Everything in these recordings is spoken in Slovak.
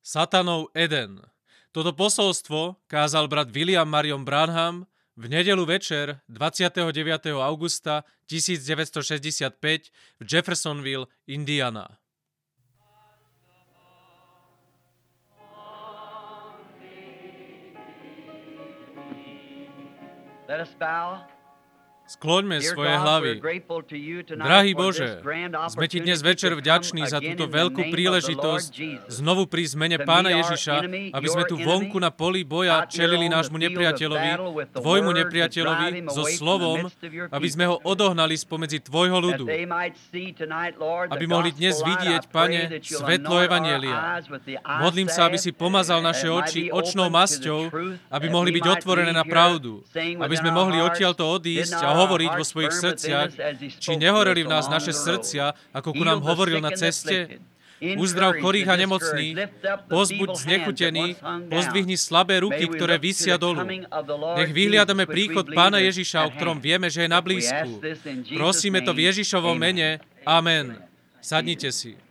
Satanov Eden. Toto posolstvo kázal brat William Marion Branham v nedeľu večer 29. augusta 1965 v Jeffersonville, Indiana. Let us bow. Skloňme svoje hlavy. Drahý Bože, sme Ti dnes večer vďační za túto veľkú príležitosť znovu prísť v mene Pána Ježiša, aby sme tu vonku na poli boja čelili nášmu nepriateľovi, Tvojmu nepriateľovi, so slovom, aby sme ho odohnali spomedzi Tvojho ľudu. Aby mohli dnes vidieť, Pane, svetlo Evanjelia. Modlím sa, aby si pomazal naše oči očnou masťou, aby mohli byť otvorené na pravdu. Aby sme mohli odtiaľto odísť a hovoriť vo svojich srdciach, či nehoreli v nás naše srdcia, ako ku nám hovoril na ceste? Uzdrav chorých a nemocných, pozbuď znechutených, pozdvihni slabé ruky, ktoré visia dolu. Nech vyhliadame príchod Pána Ježiša, o ktorom vieme, že je na blízku. Prosíme to v Ježišovom mene. Amen. Sadnite si.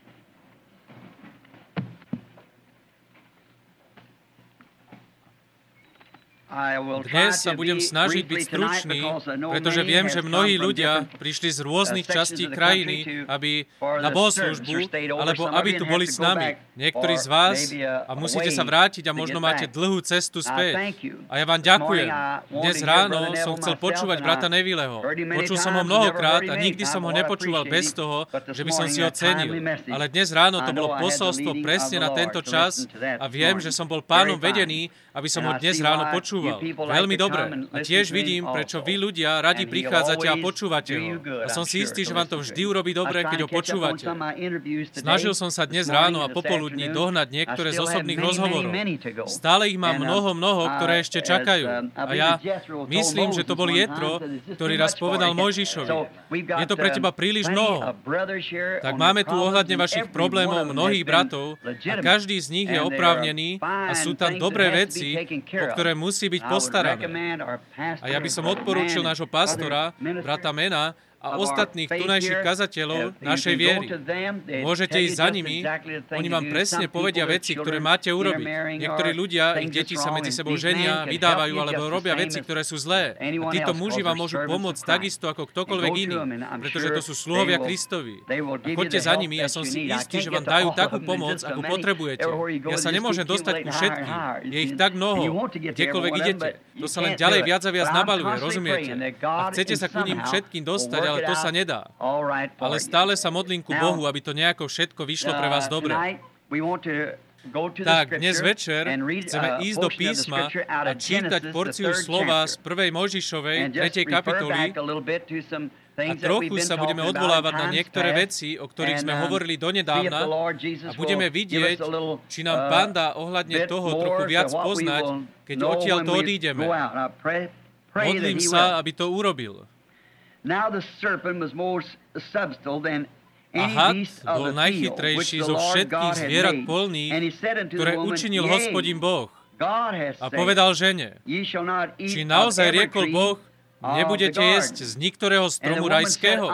Dnes sa budem snažiť byť stručný, pretože viem, že mnohí ľudia prišli z rôznych častí krajiny, aby na bohoslužbu, alebo aby tu boli s nami. Niektorí z vás a musíte sa vrátiť a možno máte dlhú cestu späť. A ja vám ďakujem. Dnes ráno som chcel počúvať brata Nevilleho. Počul som ho mnohokrát a nikdy som ho nepočúval bez toho, že by som si ho cenil. Ale dnes ráno to bolo posolstvo presne na tento čas a viem, že som bol Pánom vedený, aby som ho dnes ráno počúval. Veľmi dobre. A tiež vidím, prečo vy ľudia radi prichádzate a počúvate ho. A som si istý, že vám to vždy urobí dobre, keď ho počúvate. Snažil som sa dnes ráno a popoludní dohnať niektoré z osobných rozhovorov. Stále ich mám mnoho, ktoré ešte čakajú. A ja myslím, že to bol Jetro, ktorý raz povedal Mojžišovi: je to pre teba príliš mnoho. Tak máme tu ohľadne vašich problémov mnohých bratov a každý z nich je oprávnený a sú tam dobré veci, o ktoré musí byť postarané. A ja by som odporúčil nášho pastora, brata Mena, a ostatných tunajších kazateľov našej viery. Môžete ísť za nimi, oni vám presne povedia veci, ktoré máte urobiť. Niektorí ľudia, ich deti sa medzi sebou ženia, vydávajú alebo robia veci, ktoré sú zlé. A títo muži vám môžu pomôcť takisto ako ktokoľvek iný, pretože to sú sluhovia Kristovi. A choďte za nimi, ja som si istý, že vám dajú takú pomoc, akú potrebujete. Ja sa nemôžem dostať ku všetkým. Je ich tak mnoho. Kdekoľvek idete, to sa len ďalej viac a viac nabaľuje, rozumiete? A chcete sa ku ním všetkým dostať, ale to sa nedá. Ale stále sa modlím ku Bohu, aby to nejako všetko vyšlo pre vás dobre. Tak, dnes večer chceme ísť do písma a čítať porciu slova z 1. Mojžišovej 3. kapitoly a trochu sa budeme odvolávať na niektoré veci, o ktorých sme hovorili donedávna a budeme vidieť, či nám Pán dá ohľadne toho trochu viac poznať, keď odtiaľto odídeme. Modlím sa, aby to urobil. A had bol najchytrejší zo všetkých zvierat polných, ktoré učinil Hospodin Boh. A povedal žene: či naozaj riekol Boh, nebudete jesť z niktorého stromu rajského?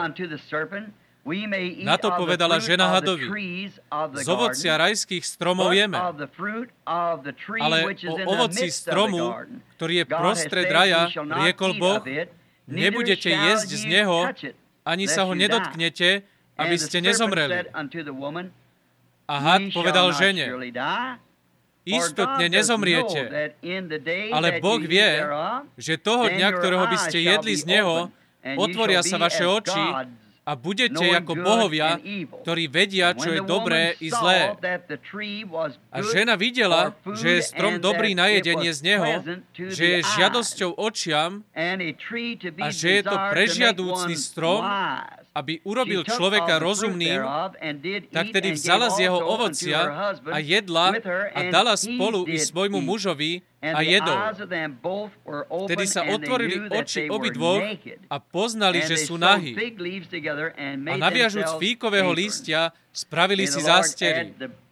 Na to povedala žena hadovi: z ovocia rajských stromov jeme, ale o ovoci stromu, ktorý je prostred raja, riekol Boh: nebudete jesť z neho, ani sa ho nedotknete, aby ste nezomreli. A had povedal žene: istotne nezomriete, ale Boh vie, že toho dňa, ktorého by ste jedli z neho, otvoria sa vaše oči a budete ako bohovia, ktorí vedia, čo je dobré i zlé. A žena videla, že je strom dobrý na jedenie z neho, že je žiadosťou očiam a že je to prežiadúcný strom, aby urobil človeka rozumným, tak tedy vzala z jeho ovocia a jedla a dala spolu i svojmu mužovi a jedol. Vtedy sa otvorili oči obidvoch a poznali, že sú nahí. A naviažúc fíkového lístia, spravili si zástery.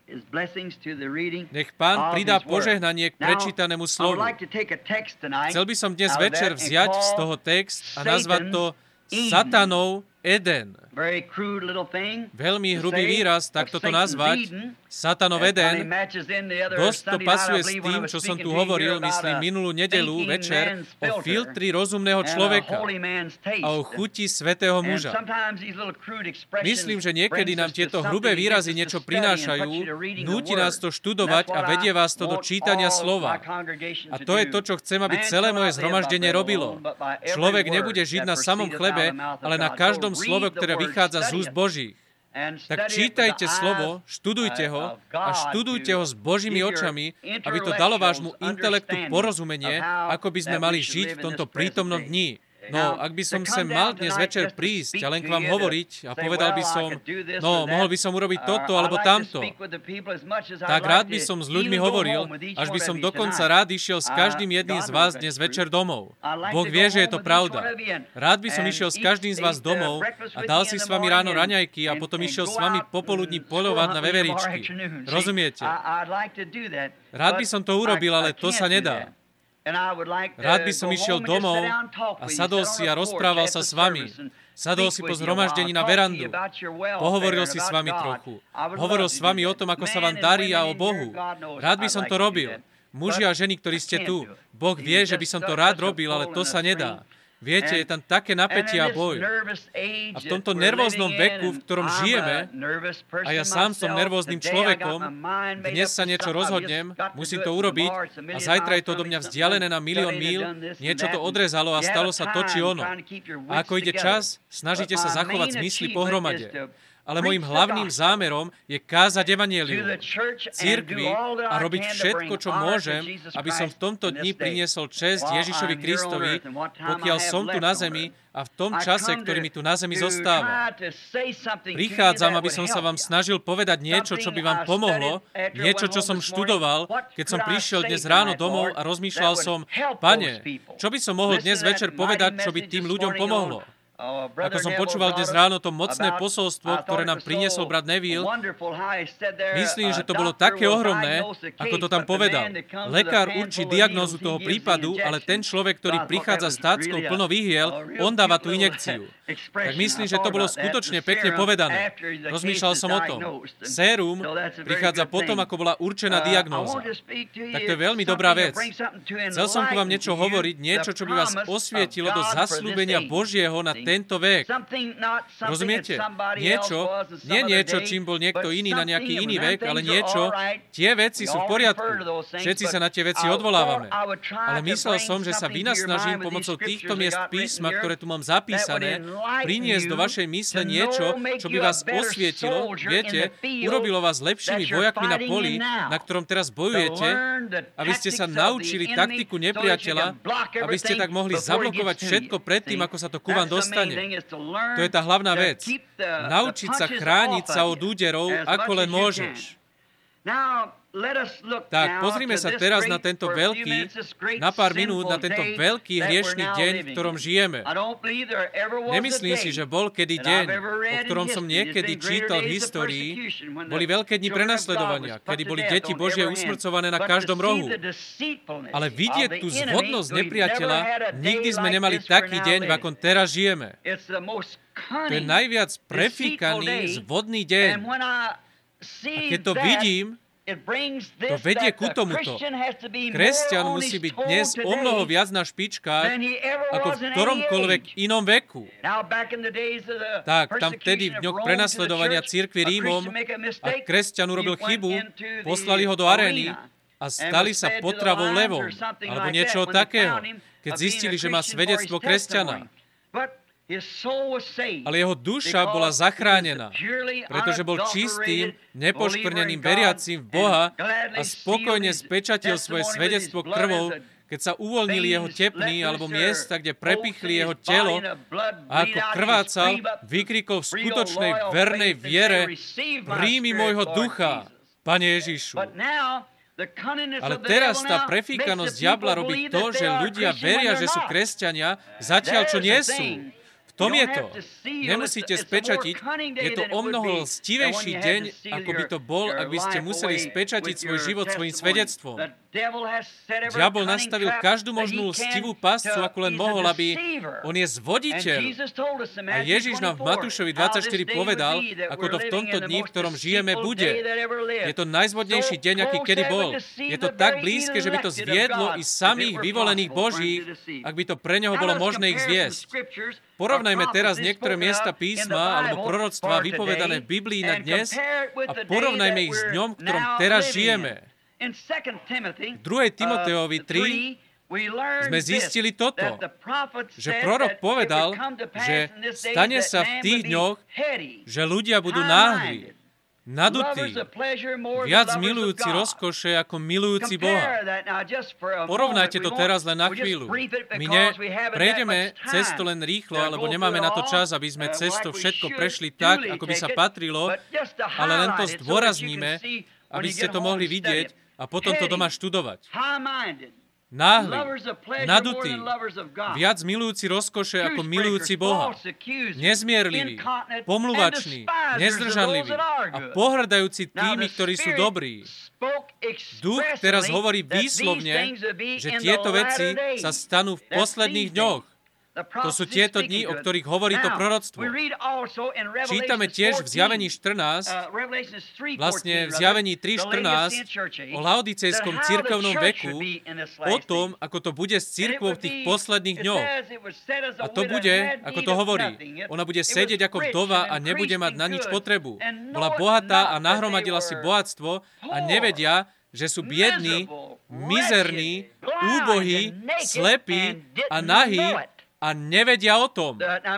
Nech Pán pridá požehnanie k prečítanému slovu. Chcel by som dnes večer vziať z toho text a nazvať to Satanov Eden. Veľmi hrubý výraz, takto to nazvať, Satanov Eden, dosť to pasuje s tým, čo som tu hovoril, myslím, minulú nedeľu večer, o filtri rozumného človeka a o chuti svätého muža. Myslím, že niekedy nám tieto hrubé výrazy niečo prinášajú, núti nás to študovať a vedie vás to do čítania slova. A to je to, čo chcem, aby celé moje zhromaždenie robilo. Človek nebude žiť na samom chlebe, ale na každom slove, ktoré vychádza z úst Božích. Tak čítajte slovo, študujte ho a študujte ho s Božími očami, aby to dalo vášmu intelektu porozumenie, ako by sme mali žiť v tomto prítomnom dni. No, ak by som sem mal dnes večer prísť a len k vám hovoriť a povedal by som, no, mohol by som urobiť toto alebo tamto, tak rád by som s ľuďmi hovoril, až by som dokonca rád išiel s každým jedným z vás dnes večer domov. Boh vie, že je to pravda. Rád by som išiel s každým z vás domov a dal si s vami ráno raňajky a potom išiel s vami popoludní poľovať na veveričky. Rozumiete? Rád by som to urobil, ale to sa nedá. Rád by som išiel domov a sadol si a rozprával sa s vami. Sadol si po zhromaždení na verandu. Pohovoril si s vami trochu. Hovoril s vami o tom, ako sa vám darí a o Bohu. Rád by som to robil. Muži a ženy, ktorí ste tu. Boh vie, že by som to rád robil, ale to sa nedá. Viete, je tam také napätie a boj. A v tomto nervóznom veku, v ktorom žijeme, a ja sám som nervóznym človekom, dnes sa niečo rozhodnem, musím to urobiť a zajtra je to do mňa vzdialené na milión míl, niečo to odrezalo a stalo sa to či ono. A ako ide čas, snažíte sa zachovať zmysly pohromade. Ale mojím hlavným zámerom je kázať evanjelium cirkvi a robiť všetko, čo môžem, aby som v tomto dni priniesol česť Ježišovi Kristovi, pokiaľ som tu na zemi a v tom čase, ktorý mi tu na zemi zostáva. Prichádzam, aby som sa vám snažil povedať niečo, čo by vám pomohlo, niečo, čo som študoval, keď som prišiel dnes ráno domov a rozmýšľal som, Pane, čo by som mohol dnes večer povedať, čo by tým ľuďom pomohlo? Ako som počúval dnes ráno to mocné posolstvo, ktoré nám priniesol brat Neville, myslím, že to bolo také ohromné, ako to tam povedal. Lekár určí diagnózu toho prípadu, ale ten človek, ktorý prichádza s táckou plno výhiel, on dáva tú injekciu. Tak myslím, že to bolo skutočne pekne povedané. Rozmýšľal som o tom. Sérum prichádza potom, ako bola určená diagnóza. Tak to je veľmi dobrá vec. Chcel som ku vám niečo hovoriť, niečo, čo by vás osvietilo do zasľúbenia Božieho na tento vek. Rozumiete? Niečo, nie niečo, čím bol niekto iný na nejaký iný vek, ale niečo, tie veci sú v poriadku. Všetci sa na tie veci odvolávame. Ale myslel som, že sa vynasnažím pomocou týchto miest písma, ktoré tu mám zapísané, priniesť do vašej mysle niečo, čo by vás osvietilo, viete, urobilo vás lepšími vojakmi na poli, na ktorom teraz bojujete, aby ste sa naučili taktiku nepriateľa, aby ste tak mohli zablokovať všetko predtým, ako sa to ku vám dostane. To je tá hlavná vec. Naučiť sa chrániť sa od úderov, ako len môžeš. Tak, pozrime sa teraz na tento veľký, na pár minút, na tento veľký hriešný deň, v ktorom žijeme. Nemyslím si, že bol kedy deň, o ktorom som niekedy čítal v histórii, boli veľké dni prenasledovania, kedy boli deti Božie usmrcované na každom rohu. Ale vidieť tú zvodnosť nepriateľa, nikdy sme nemali taký deň, v akom teraz žijeme. To je najviac prefíkaný, zvodný deň. A keď to vidím, to vedie ku tomuto. Kresťan musí byť dnes o mnoho viac na špičkách ako v ktoromkoľvek inom veku. Tak, tam vtedy v dňoch prenasledovania cirkvi Rímom, ak kresťan urobil chybu, poslali ho do arény a stali sa potravou levom, alebo niečo takého, keď zistili, že má svedectvo kresťana. Ale jeho duša bola zachránená, pretože bol čistým, nepoškvrneným veriacím v Boha a spokojne spečatil svoje svedectvo krvou, keď sa uvoľnili jeho tepny alebo miesta, kde prepichli jeho telo a ako krvácal, vykrikol v skutočnej vernej viere: Príjmi môjho ducha, Pane Ježišu. Ale teraz tá prefíkanosť diabla robí to, že ľudia veria, že sú kresťania, zatiaľ čo nie sú. V tom je to. Nemusíte spečatiť, je to o mnoho lstivejší deň, ako by to bol, ak by ste museli spečatiť svoj život svojim svedectvom. Diabol nastavil každú možnú lstivú pascu, ako len mohol, aby on je zvoditeľ. A Ježiš nám v Matúšovi 24 povedal, ako to v tomto dni, v ktorom žijeme, bude. Je to najzvodnejší deň, aký kedy bol. Je to tak blízke, že by to zviedlo i samých vyvolených Božích, ak by to pre neho bolo možné ich zviesť. Porovnajme teraz niektoré miesta písma alebo proroctva vypovedané v Biblii na dnes a porovnajme ich s dňom, v ktorom teraz žijeme. V 2. Timoteovi 3 sme zistili toto, že prorok povedal, že stane sa v tých dňoch, že ľudia budú náhli, nadutí, viac milujúci rozkoše ako milujúci Boha. Porovnajte to teraz len na chvíľu. My prejdeme cez to len rýchlo, alebo nemáme na to čas, aby sme cez to všetko prešli tak, ako by sa patrilo, ale len to zdôrazníme, aby ste to mohli vidieť a potom to doma študovať. Náhli, nadutí, viac milujúci rozkoše ako milujúci Boha, nezmierliví, pomluvační, nezdržanliví a pohrdajúci tými, ktorí sú dobrí. Duch teraz hovorí výslovne, že tieto veci sa stanú v posledných dňoch. To sú tieto dni, o ktorých hovorí to proroctvo. Čítame tiež v Zjavení 14, vlastne v Zjavení 3.14, o laodicejskom cirkevnom veku, o tom, ako to bude s cirkvou v tých posledných dňoch. A to bude, ako to hovorí, ona bude sedieť ako vdova a nebude mať na nič potrebu. Bola bohatá a nahromadila si bohatstvo a nevedia, že sú biední, mizerní, úbohí, slepí a nahí, a nevedia o tom.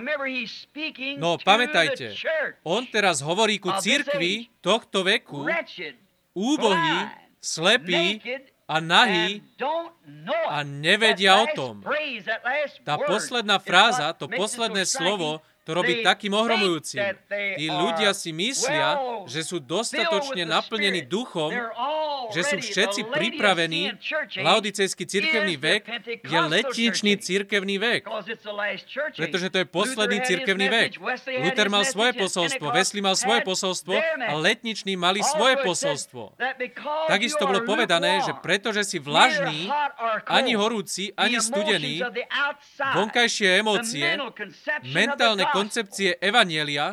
No pamätajte, on teraz hovorí ku cirkvi tohto veku, úbohí, slepí a nahí a nevedia o tom. Tá posledná fráza, to posledné slovo, to robí takým ohromujúcim. Tí ľudia si myslia, že sú dostatočne naplnení duchom, že sú všetci pripravení. Laodicejský cirkevný vek je letničný cirkevný vek, pretože to je posledný cirkevný vek. Luther mal svoje posolstvo, Wesley mal svoje posolstvo a letniční mali svoje posolstvo. Takisto bolo povedané, že pretože si vlažný, ani horúci, ani studený, vonkajšie emócie, mentálne koncepcie evanjelia,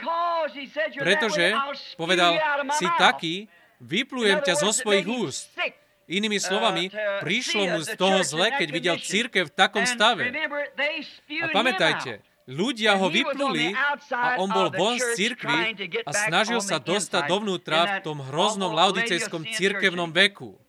pretože povedal, si taký, vyplujem ťa zo svojich úst. Inými slovami, prišlo mu z toho zle, keď videl cirkev v takom stave. A pamätajte, ľudia ho vypluli a on bol von z cirkvi a snažil sa dostať dovnútra v tom hroznom laodicejskom cirkevnom veku.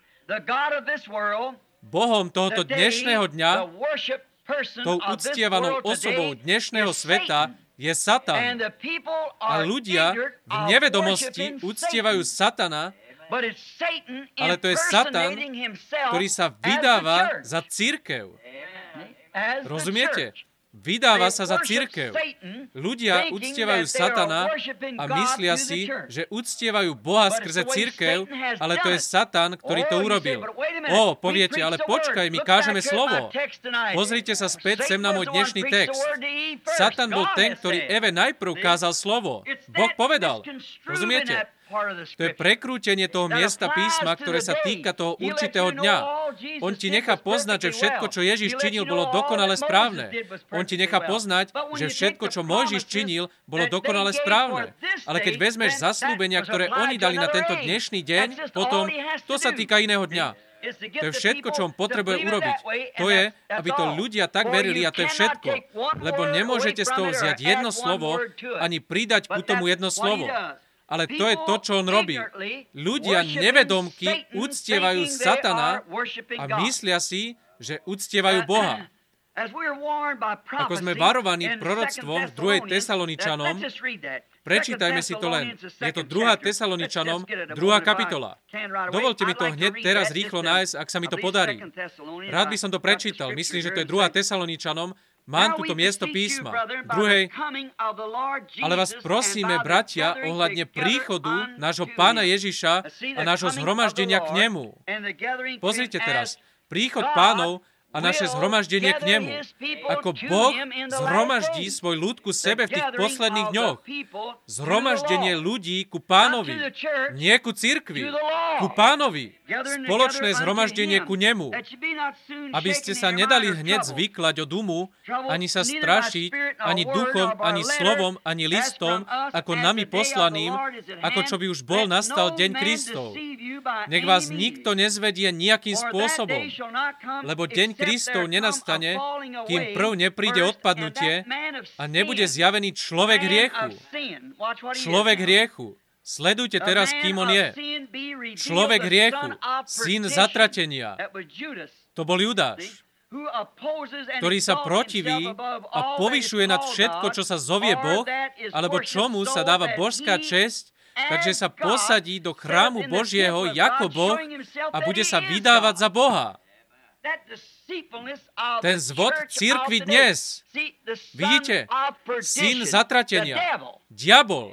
Bohom tohoto dnešného dňa, tou uctievanou osobou dnešného sveta je Satan. A ľudia v nevedomosti uctievajú Satana, ale to je Satan, ktorý sa vydáva za cirkev. Rozumiete? Vydáva sa za cirkev. Ľudia uctievajú Satana a myslia si, že uctievajú Boha skrze cirkev, ale to je Satan, ktorý to urobil. Poviete, ale počkaj, my kážeme slovo. Pozrite sa späť sem na môj dnešný text. Satan bol ten, ktorý Eve najprv kázal slovo. Boh povedal. Rozumiete? To je prekrútenie toho miesta písma, ktoré sa týka toho určitého dňa. On ti nechá poznať, že všetko, čo Ježiš činil, bolo dokonale správne. On ti nechá poznať, že všetko, čo Mojžiš činil, bolo dokonale správne. Ale keď vezmeš zasľúbenia, ktoré oni dali na tento dnešný deň, potom to sa týka iného dňa. To je všetko, čo on potrebuje urobiť. To je, aby to ľudia tak verili a to je všetko. Lebo nemôžete z toho vziať jedno slovo, ani pridať ku tomu jedno slovo. Ale to je to, čo on robí. Ľudia nevedomky uctievajú Satana a myslia si, že uctievajú Boha. Ako sme varovaní proroctvom v 2. Tesaloničanom, prečítajme si to len. Je to 2. Tesaloničanom, 2. kapitola. Dovolte mi to hneď teraz rýchlo nájsť, ak sa mi to podarí. Rád by som to prečítal. Myslím, že to je 2. Tesaloničanom. Mám túto miesto písma. Ale vás prosíme, bratia, ohľadne príchodu nášho Pána Ježiša a nášho zhromaždenia k nemu. Pozrite teraz. Príchod Pánov a naše zhromaždenie k nemu. Ako Boh zhromaždí svoj ľud ku sebe v tých posledných dňoch. Zhromaždenie ľudí ku Pánovi. Nie ku cirkvi. Ku Pánovi. Spoločné zhromaždenie ku nemu. Aby ste sa nedali hneď zvyklať od umu, ani sa strašiť, ani duchom, ani slovom, ani listom, ako nami poslaným, ako čo by už bol nastal deň Kristov. Nech vás nikto nezvedie nejakým spôsobom, lebo deň Kristov nenastane, kým prv nepríde odpadnutie a nebude zjavený človek hriechu. Človek hriechu. Sledujte teraz, kým on je. Človek hriechu, syn zatratenia. To bol Judáš, ktorý sa protiví a povyšuje nad všetko, čo sa zovie Boh, alebo čomu sa dáva božská česť, takže sa posadí do chrámu Božieho ako Boh a bude sa vydávať za Boha. Ten zvod cirkvi dnes, vidíte, syn zatratenia, diabol.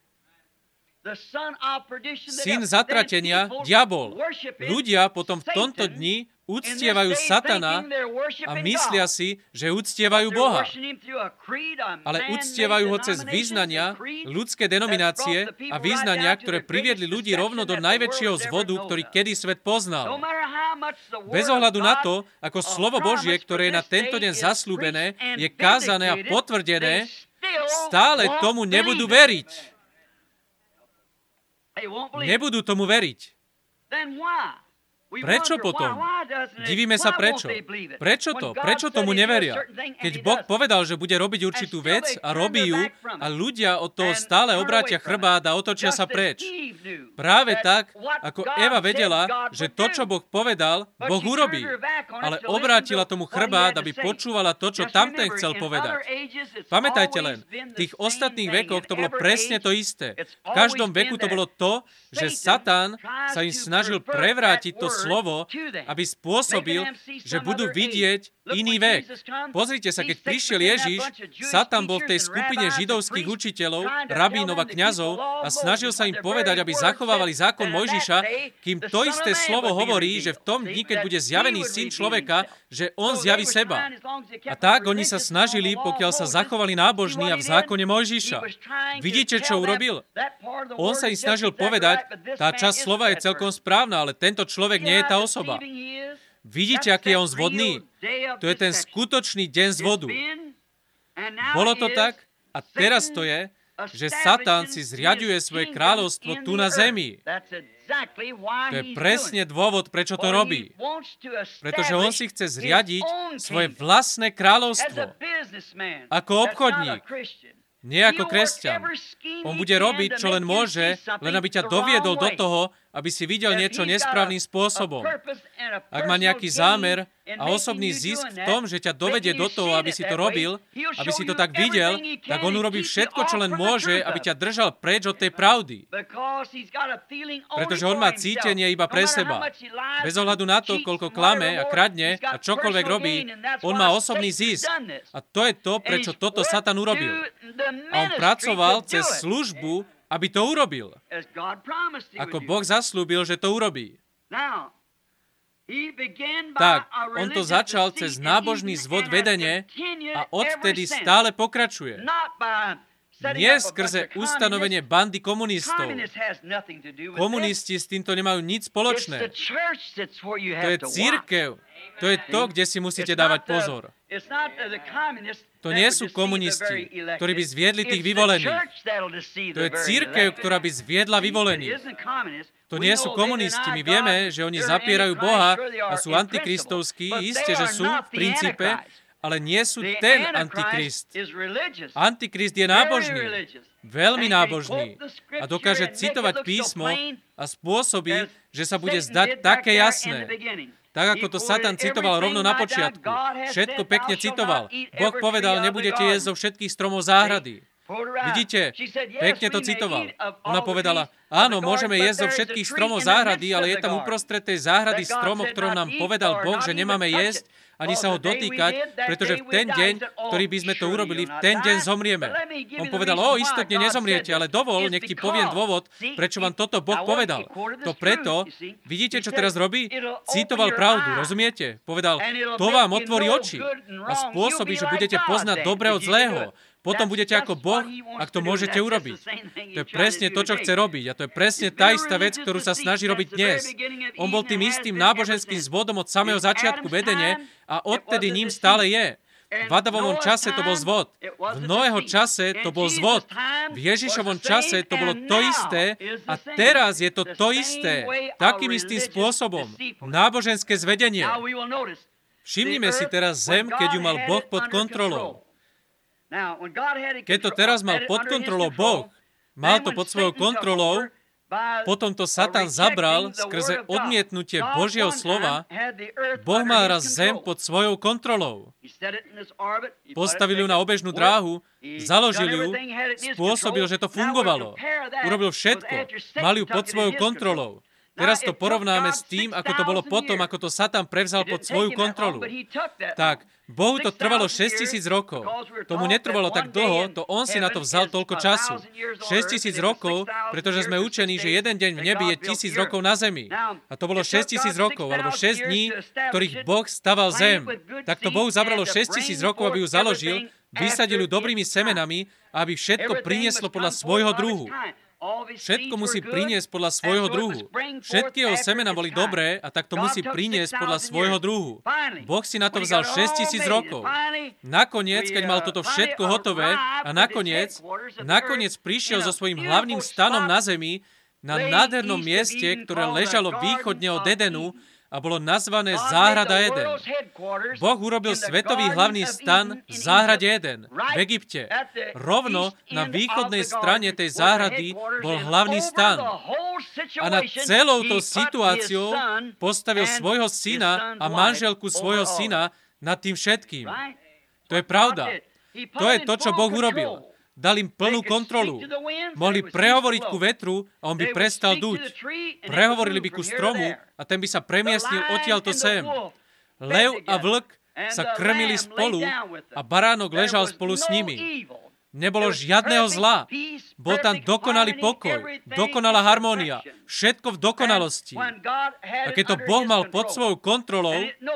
Syn zatratenia, diabol. Ľudia potom v tomto dni uctievajú Satana a myslia si, že uctievajú Boha. Ale uctievajú ho cez vyznania, ľudské denominácie a vyznania, ktoré priviedli ľudí rovno do najväčšieho zvodu, ktorý kedy svet poznal. Bez ohľadu na to, ako slovo Božie, ktoré je na tento deň zasľúbené, je kázané a potvrdené, stále tomu nebudú veriť. Nebudú tomu veriť. Prečo potom? Divíme sa prečo. Prečo to? Prečo tomu neveria? Keď Boh povedal, že bude robiť určitú vec a robí ju a ľudia od toho stále obrátia chrbát a otočia sa preč. Práve tak, ako Eva vedela, že to, čo Boh povedal, Boh urobí. Ale obrátila tomu chrbát, aby počúvala to, čo tamten chcel povedať. Pamätajte len, v tých ostatných vekoch to bolo presne to isté. V každom veku to bolo to, že Satan sa im snažil prevrátiť to slovo, aby spôsobil, že budú vidieť iný vek. Pozrite sa, keď prišiel Ježiš, Satan bol v tej skupine židovských učiteľov, rabínov a kňazov a snažil sa im povedať, aby zachovávali zákon Mojžiša, kým to isté slovo hovorí, že v tom dni, keď bude zjavený syn človeka, že on zjaví seba. A tak oni sa snažili, pokiaľ sa zachovali nábožní a v zákone Mojžiša. Vidíte, čo urobil? On sa im snažil povedať, tá časť slova je celkom správna, ale tento človek nie je tá osoba. Vidíte, aký je on zvodný? To je ten skutočný deň zvodu. Bolo to tak a teraz to je, že Satan si zriaďuje svoje kráľovstvo tu na zemi. To je presne dôvod, prečo to robí. Pretože on si chce zriadiť svoje vlastné kráľovstvo ako obchodník. Nie ako kresťan. On bude robiť, čo len môže, len aby ťa doviedol do toho, aby si videl niečo nesprávnym spôsobom. Ak má nejaký zámer a osobný zisk v tom, že ťa dovedie do toho, aby si to robil, aby si to tak videl, tak on urobí všetko, čo len môže, aby ťa držal preč od tej pravdy. Pretože on má cítenie iba pre seba. Bez ohľadu na to, koľko klame a kradne a čokoľvek robí, on má osobný zisk. A to je to, prečo toto Satan urobil. A on pracoval cez službu, aby to urobil. Ako Boh zasľúbil, že to urobí. Tak, on to začal cez nábožný zvod vedenie a odtedy stále pokračuje. Nie skrze ustanovenie bandy komunistov. Komunisti s týmto nemajú nič spoločné. To je cirkev. To je to, kde si musíte dávať pozor. To nie sú komunisti, ktorí by zviedli tých vyvolených. To je cirkev, ktorá by zviedla vyvolených. To nie sú komunisti. My vieme, že oni zapierajú Boha a sú antikristovskí. Isté, že sú v princípe, ale nie sú ten antikrist. Antikrist je nábožný. Veľmi nábožný. A dokáže citovať písmo a spôsobí, že sa bude zdať také jasné. Tak, ako to Satan citoval rovno na počiatku. Všetko pekne citoval. Boh povedal, nebudete jesť zo všetkých stromov záhrady. Vidíte, pekne to citoval. Ona povedala, áno, môžeme jesť zo všetkých stromov záhrady, ale je tam uprostred tej záhrady strom, o ktorom nám povedal Boh, že nemáme jesť, ani sa ho dotýkať, pretože v ten deň, ktorý by sme to urobili, v ten deň zomrieme. On povedal, istotne nezomriete, ale dovol, nech ti poviem dôvod, prečo vám toto Boh povedal. To preto, vidíte, čo teraz robí? Citoval pravdu, rozumiete? Povedal, to vám otvorí oči a spôsobí, že budete poznať dobre od zlého. Potom budete ako Boh, ak to môžete urobiť. To je presne to, čo chce robiť. A to je presne tá istá vec, ktorú sa snaží robiť dnes. On bol tým istým náboženským zvodom od samého začiatku vedenia a odtedy ním stále je. V Adamovom čase to bol zvod. V Noého čase to bol zvod. V Ježišovom čase to bolo to isté a teraz je to to isté. Takým istým spôsobom. Náboženské zvedenie. Všimnime si teraz zem, keď ju mal Boh pod kontrolou. Keď to teraz mal pod kontrolou Boh, mal to pod svojou kontrolou, potom to Satan zabral skrze odmietnutie Božieho slova, Boh mal raz zem pod svojou kontrolou. Postavil ju na obežnú dráhu, založil ju, spôsobil, že to fungovalo. Urobil všetko, mal ju pod svojou kontrolou. Teraz to porovnáme s tým, ako to bolo potom, ako to Satan prevzal pod svoju kontrolu. Tak, Bohu to trvalo 6 000 rokov. Tomu netrvalo tak dlho, to on si na to vzal toľko času. 6 000 rokov, pretože sme učení, že jeden deň v nebi je 1000 rokov na zemi. A to bolo 6 000 rokov, alebo 6 dní, ktorých Boh staval zem. Tak to Bohu zabralo 6 000 rokov, aby ju založil, vysadil ju dobrými semenami, aby všetko prinieslo podľa svojho druhu. Všetko musí priniesť podľa svojho druhu. Všetky jeho semena boli dobré a tak to musí priniesť podľa svojho druhu. Boh si na to vzal 6 000 rokov. Nakoniec, keď mal toto všetko hotové a nakoniec prišiel so svojím hlavným stanom na zemi, na nádhernom mieste, ktoré ležalo východne od Edenu, a bolo nazvané Záhrada Eden. Boh urobil svetový hlavný stan v záhrade Eden v Egypte. Rovno na východnej strane tej záhrady bol hlavný stan. A nad celou tou situáciou postavil svojho syna a manželku svojho syna nad tým všetkým. To je pravda. To je to, čo Boh urobil. Dal im plnú kontrolu. Mohli prehovoriť ku vetru a on by prestal duť. Prehovorili by ku stromu a ten by sa premiestnil odtiaľto sem. Lev a vlk sa krmili spolu a baránok ležal spolu s nimi. Nebolo žiadneho zla. Bol tam dokonalý pokoj, dokonalá harmónia, všetko v dokonalosti. A keď to Boh mal pod svojou kontrolou,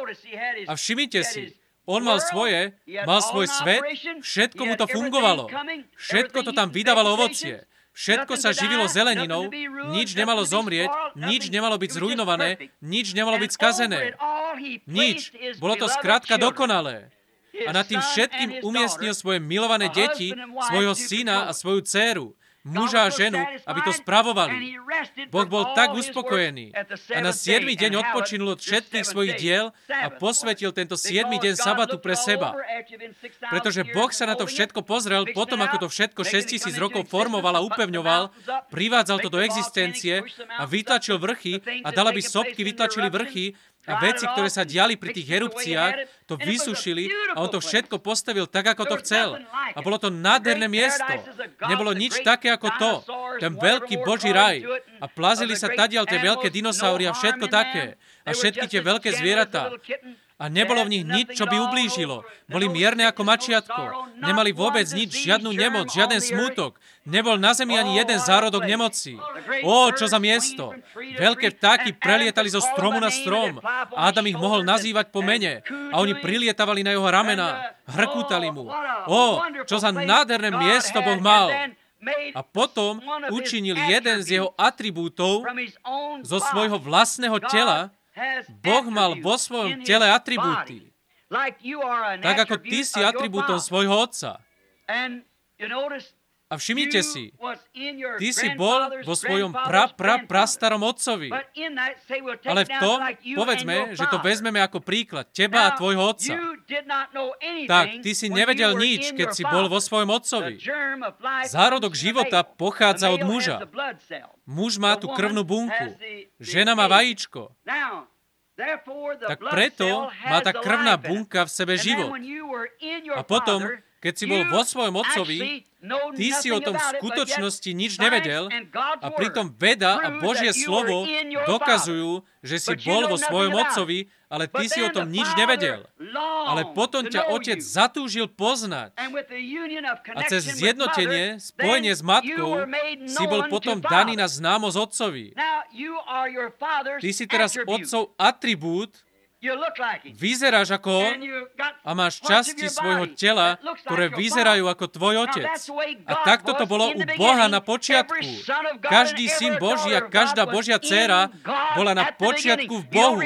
a všimnite si, on mal svoj svet, všetko mu to fungovalo. Všetko to tam vydávalo ovocie. Všetko sa živilo zeleninou, nič nemalo zomrieť, nič nemalo byť zrujnované, nič nemalo byť skazené. Nič. Bolo to skrátka dokonalé. A nad tým všetkým umiestnil svoje milované deti, svojho syna a svoju dcéru, muža a ženu, aby to spravovali. Boh bol tak uspokojený a na 7. deň odpočinul od všetkých svojich diel a posvetil tento 7. deň sabatu pre seba. Pretože Boh sa na to všetko pozrel potom, ako to všetko 6 000 rokov formoval a upevňoval, privádzal to do existencie a vytlačil vrchy a dal, aby sopky vytlačili vrchy a veci, ktoré sa diali pri tých erupciách, to vysušili a on to všetko postavil tak, ako to chcel. A bolo to nádherné miesto. Nebolo nič také ako to. Ten veľký Boží raj. A plazili sa tadiaľ tie veľké dinosaury a všetko také. A všetky tie veľké zvieratá. A nebolo v nich nič, čo by ublížilo. Boli mierne ako mačiatko. Nemali vôbec nič, žiadnu nemoc, žiaden smútok. Nebol na zemi ani jeden zárodok nemoci. Čo za miesto. Veľké vtáky prelietali zo stromu na strom. Adam ich mohol nazývať po mene. A oni prilietavali na jeho ramená. Hrkútali mu. Čo za nádherné miesto Boh mal. A potom učinil jeden z jeho atribútov zo svojho vlastného tela. Boh mal vo svojom tele atribúty. Tak ako ty si atribútom svojho otca. A všimnite si, ty si bol vo svojom prastarom otcovi. Ale v tom, povedzme, že to vezmeme ako príklad, teba a tvojho otca. Tak, ty si nevedel nič, keď si bol vo svojom otcovi. Zárodok života pochádza od muža. Muž má tú krvnú bunku. Žena má vajíčko. Tak preto má tá krvná bunka v sebe život. A potom, keď si bol vo svojom otcovi, ty si o tom v skutočnosti nič nevedel a pritom veda a Božie slovo dokazujú, že si bol vo svojom otcovi, ale ty si o tom nič nevedel. Ale potom ťa otec zatúžil poznať a cez zjednotenie, spojenie s matkou, si bol potom daný na známosť otcovi. Ty si teraz otcov atribút, vyzeráš ako on a máš časti svojho tela, ktoré vyzerajú ako tvoj otec. A takto to bolo u Boha na počiatku. Každý syn Boží a každá Božia dcéra bola na počiatku v Bohu.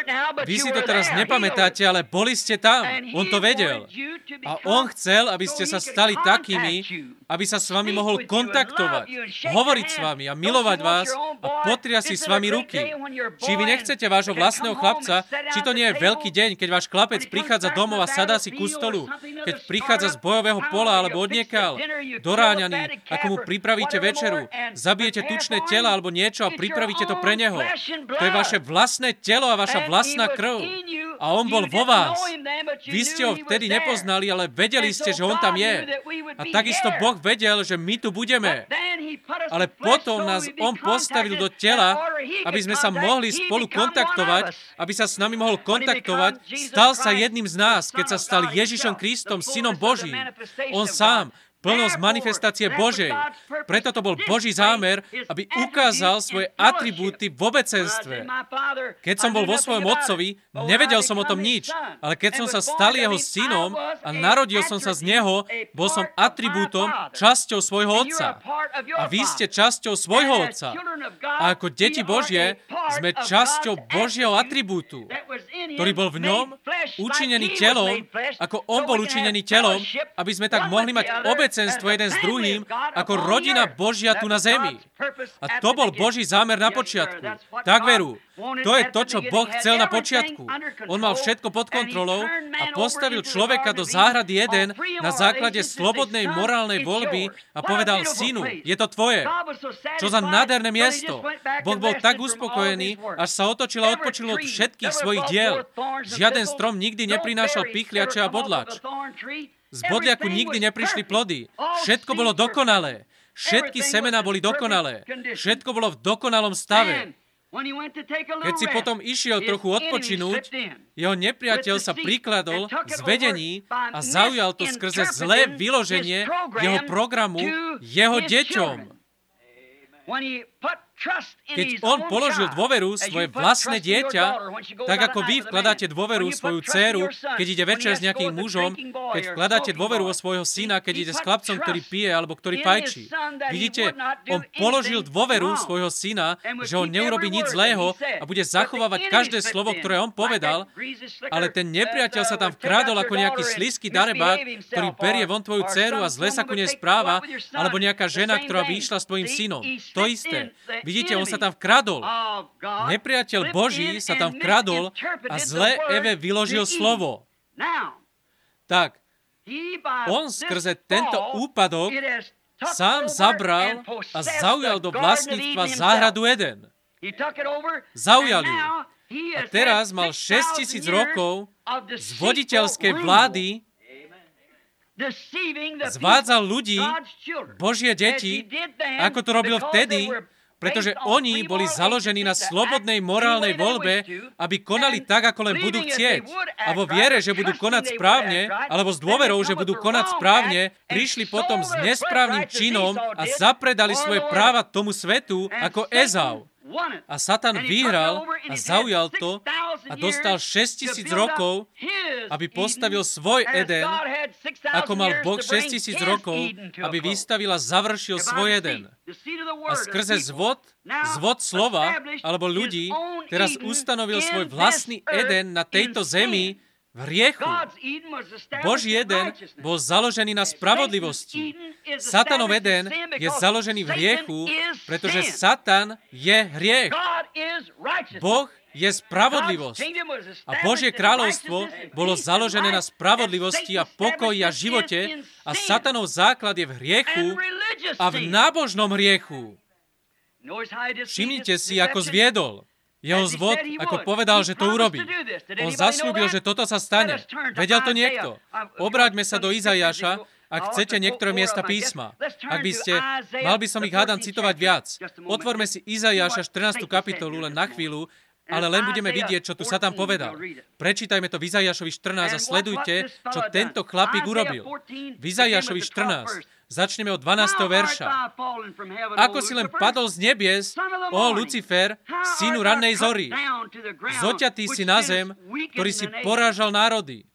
Vy si to teraz nepamätáte, ale boli ste tam. On to vedel. A on chcel, aby ste sa stali takými, aby sa s vami mohol kontaktovať, hovoriť s vami a milovať vás a potriasť si s vami ruky. Či vy nechcete vášho vlastného chlapca, či to nie je veľký deň, keď váš chlapec prichádza domov a sadá si ku stolu, keď prichádza z bojového pola alebo odniekal, doráňaný, ako mu pripravíte večeru, zabijete tučné tela alebo niečo a pripravíte to pre neho. To je vaše vlastné telo a vaša vlastná krv. A on bol vo vás. Vy ste ho vtedy nepoznali, ale vedeli ste, že on tam je. A takisto Boh vedel, že my tu budeme. Ale potom nás on postavil do tela, aby sme sa mohli spolu kontaktovať, aby sa s nami mohol kontaktovať, stal sa jedným z nás, keď sa stal Ježišom Kristom, Synom Božím. On sám, plnosť manifestácie Božej. Preto to bol Boží zámer, aby ukázal svoje atribúty v obecenstve. Keď som bol vo svojom otcovi, nevedel som o tom nič, ale keď som sa stal jeho synom a narodil som sa z neho, bol som atribútom, časťou svojho otca. A vy ste časťou svojho otca. A ako deti Božie sme časťou Božieho atribútu, ktorý bol v ňom, učinený telom, ako on bol učinený telom, aby sme tak mohli mať obecenstvo jeden s druhým, ako rodina Božia tu na zemi. A to bol Boží zámer na počiatku. Tak veru, to je to, čo Boh chcel na počiatku. On mal všetko pod kontrolou a postavil človeka do záhrady Eden na základe slobodnej morálnej voľby a povedal, synu, je to tvoje. Čo za nádherné miesto. Boh bol tak uspokojený, až sa otočil a odpočil od všetkých svojich diel. Žiaden strom nikdy neprinášal pichliače a bodlač. Z bodliaku nikdy neprišli plody. Všetko bolo dokonalé. Všetky semená boli dokonalé. Všetko bolo v dokonalom stave. Keď si potom išiel trochu odpočinúť, jeho nepriateľ sa prikladol z vedení a zaujal to skrze zlé vyloženie jeho programu jeho deťom. Keď on položil dôveru svoje vlastné dieťa, tak ako vy vkladáte dôveru svoju dcéru, keď ide večer s nejakým mužom, keď vkladáte dôveru o svojho syna, keď ide s chlapcom, ktorý pije alebo ktorý fajčí. Vidíte, on položil dôveru svojho syna, že on neurobí nič zlého a bude zachovávať každé slovo, ktoré on povedal, ale ten nepriateľ sa tam vkrádol ako nejaký slízky darebák, ktorý berie von tvoju dcéru a zle sa ku nej správa, alebo nejaká žena, ktorá vyšla s tvojim synom. To isté. Vidíte, on sa tam vkradol. Nepriateľ Boží sa tam vkradol a zle Eve vyložil slovo. Tak, on skrze tento úpadok sám zabral a zaujal do vlastníctva záhradu Eden. Zaujal ju. A teraz mal 6 000 rokov z voditeľskej vlády, zvádzal ľudí, Božie deti, ako to robil vtedy, pretože oni boli založení na slobodnej morálnej voľbe, aby konali tak, ako len budú chcieť. A vo viere, že budú konať správne, alebo s dôverou, že budú konať správne, prišli potom s nesprávnym činom a zapredali svoje práva tomu svetu ako Ezau. A Satan vyhral a zaujal to a dostal 6 000 rokov, aby postavil svoj Eden, ako mal Boh 6 000 rokov, aby vystavil a završil svoj Eden. A skrze zvod slova, alebo ľudí, teraz ustanovil svoj vlastný Eden na tejto zemi v hriechu. Boží Eden bol založený na spravodlivosti. Satanov Eden je založený v hriechu, pretože Satan je hriech. Boh je spravodlivosť. A Božie kráľovstvo bolo založené na spravodlivosti a pokoji a živote a Satanov základ je v hriechu a v nábožnom hriechu. Všimnite si, ako zviedol. Jeho zvod, ako povedal, že to urobí. On zasľúbil, že toto sa stane. Vedel to niekto? Obráťme sa do Izaiáša, ak chcete niektoré miesta písma. Ak by ste, mal by som ich hádam citovať viac. Otvorme si Izaiáša 14. kapitolu len na chvíľu, ale len budeme vidieť, čo tu Satan povedal. Prečítajme to v Izaiášovi 14 a sledujte, čo tento chlapík urobil. V Izaiášovi 14 začneme od 12. verša. Ako si len padol z nebies, ó Lucifer, synu rannej zory. Zoťatý si na zem, ktorý si porážal národy.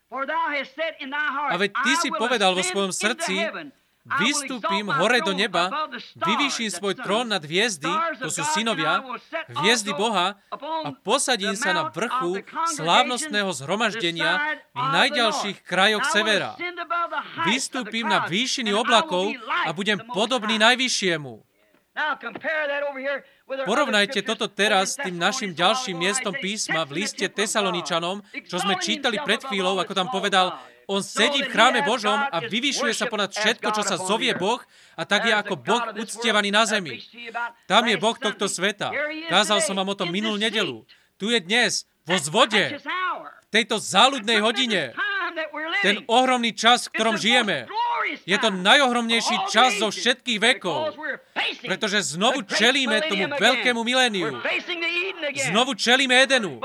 A veď ty si povedal vo svojom srdci, vystúpim hore do neba, vyvýšim svoj trón nad hviezdy, to sú synovia, hviezdy Boha, a posadím sa na vrchu slávnostného zhromaždenia v najďalších krajoch severa. Vystúpim na výšiny oblakov a budem podobný Najvyššiemu. Porovnajte toto teraz s tým našim ďalším miestom písma v liste Tesaloničanom, čo sme čítali pred chvíľou, ako tam povedal, on sedí v chráme Božom a vyvyšuje sa ponad všetko, čo sa zovie Boh, a tak je ako Boh uctievaný na zemi. Tam je Boh tohto sveta. Kázal som vám o tom minulú nedeľu. Tu je dnes, vo zvode, v tejto záľudnej hodine, ten ohromný čas, v ktorom žijeme. Je to najohromnejší čas zo všetkých vekov, pretože znovu čelíme tomu veľkému miléniu. Znovu čelíme Edenu.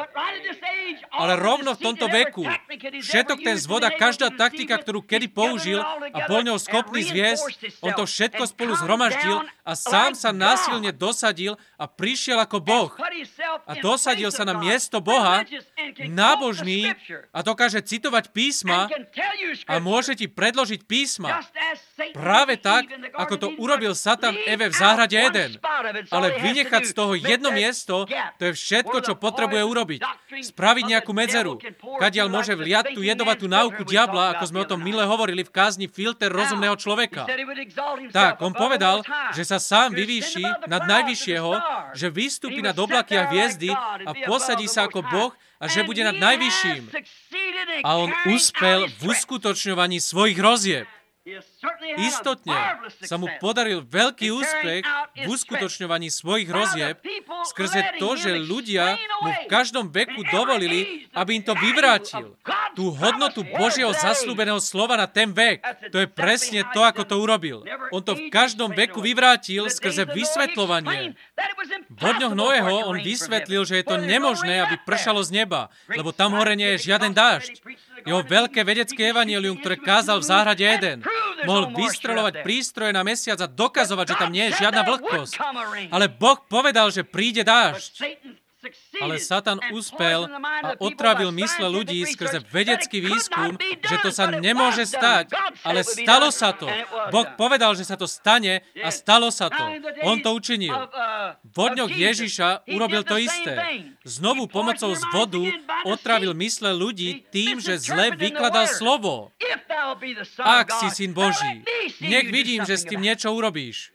Ale rovno v tomto veku všetok ten zvod a každá taktika, ktorú kedy použil a bol ňou schopný zviesť, on to všetko spolu zhromaždil a sám sa násilne dosadil a prišiel ako Boh. A dosadil sa na miesto Boha, nábožný, a dokáže citovať písma a môže ti predložiť písma. Práve tak, ako to urobil Satan Eve v záhrade Eden. Ale vynechať z toho jedno miesto, to je všetko, čo potrebuje urobiť. Spraviť nejakú medzeru. Kadiaľ môže vliať tú jedovatú náuku diabla, ako sme o tom minule hovorili v kázni Filter rozumného človeka. Tak, on povedal, že sa sám vyvýši nad Najvyššieho, že vystúpi nad oblaky a hviezdy a posadí sa ako Boh a že bude nad Najvyšším. A on uspel v uskutočňovaní svojich hrozieb. Istotne sa mu podaril veľký úspech v uskutočňovaní svojich hrozieb skrze to, že ľudia mu v každom veku dovolili, aby im to vyvrátil. Tú hodnotu Božieho zasľúbeného slova na ten vek. To je presne to, ako to urobil. On to v každom veku vyvrátil skrze vysvetľovanie. V dňoch Noého on vysvetlil, že je to nemožné, aby pršalo z neba, lebo tam hore nie je žiaden dážď. Jeho veľké vedecké evanjelium, ktoré kázal v záhrade Eden, mohol vystreľovať prístroje na mesiac a dokazovať, že tam nie je žiadna vlhkosť. Ale Boh povedal, že príde dážď. Ale Satan uspel a otravil mysle ľudí skrze vedecký výskum, že to sa nemôže stať, ale stalo sa to. Boh povedal, že sa to stane a stalo sa to. On to učinil. V dňoch Ježiša urobil to isté. Znovu pomocou zvodu otravil mysle ľudí tým, že zle vykladal slovo. Ak si syn Boží, nech vidím, že s tým niečo urobíš.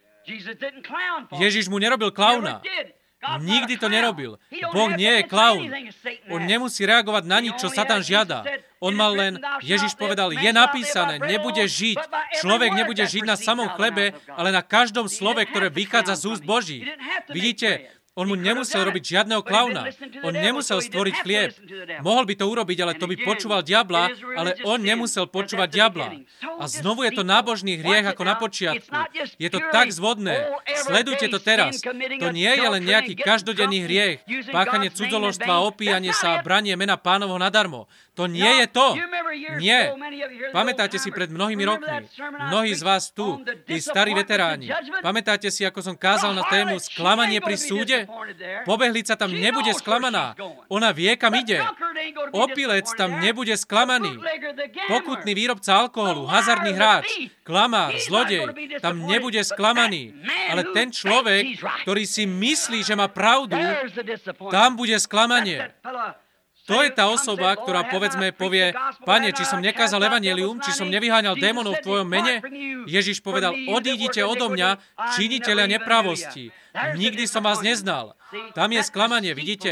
Ježiš mu nerobil klauna. Nikdy to nerobil. Boh nie je klaun. On nemusí reagovať na nič, čo Satan žiada. On mal len, Ježiš povedal, je napísané, nebude žiť. Človek nebude žiť na samom chlebe, ale na každom slove, ktoré vychádza z úst Boží. Vidíte, on mu nemusel robiť žiadneho klauna. On nemusel stvoriť chlieb. Mohol by to urobiť, ale to by počúval diabla, ale on nemusel počúvať diabla. A znovu je to nábožný hriech ako na počiatku. Je to tak zvodné. Sledujte to teraz. To nie je len nejaký každodenný hriech. Páchanie cudzoložstva, opíjanie sa a branie mena Pánovho nadarmo. To nie je to. Nie. Pamätáte si pred mnohými rokmi. Mnohí z vás tu, tí starí veteráni. Pamätáte si, ako som kázal na tému sklamanie pri súde? Pobehlica tam nebude sklamaná. Ona vie, kam ide. Opilec tam nebude sklamaný. Pokutný výrobca alkoholu, hazardný hráč, klamár, zlodej, tam nebude sklamaný. Ale ten človek, ktorý si myslí, že má pravdu, tam bude sklamanie. To je tá osoba, ktorá povedzme povie, Pane, či som nekázal evanjelium, či som nevyháňal démonov v tvojom mene. Ježiš povedal, odídite odo mňa, činitelia neprávosti. Nikdy som vás neznal. Tam je sklamanie, vidíte?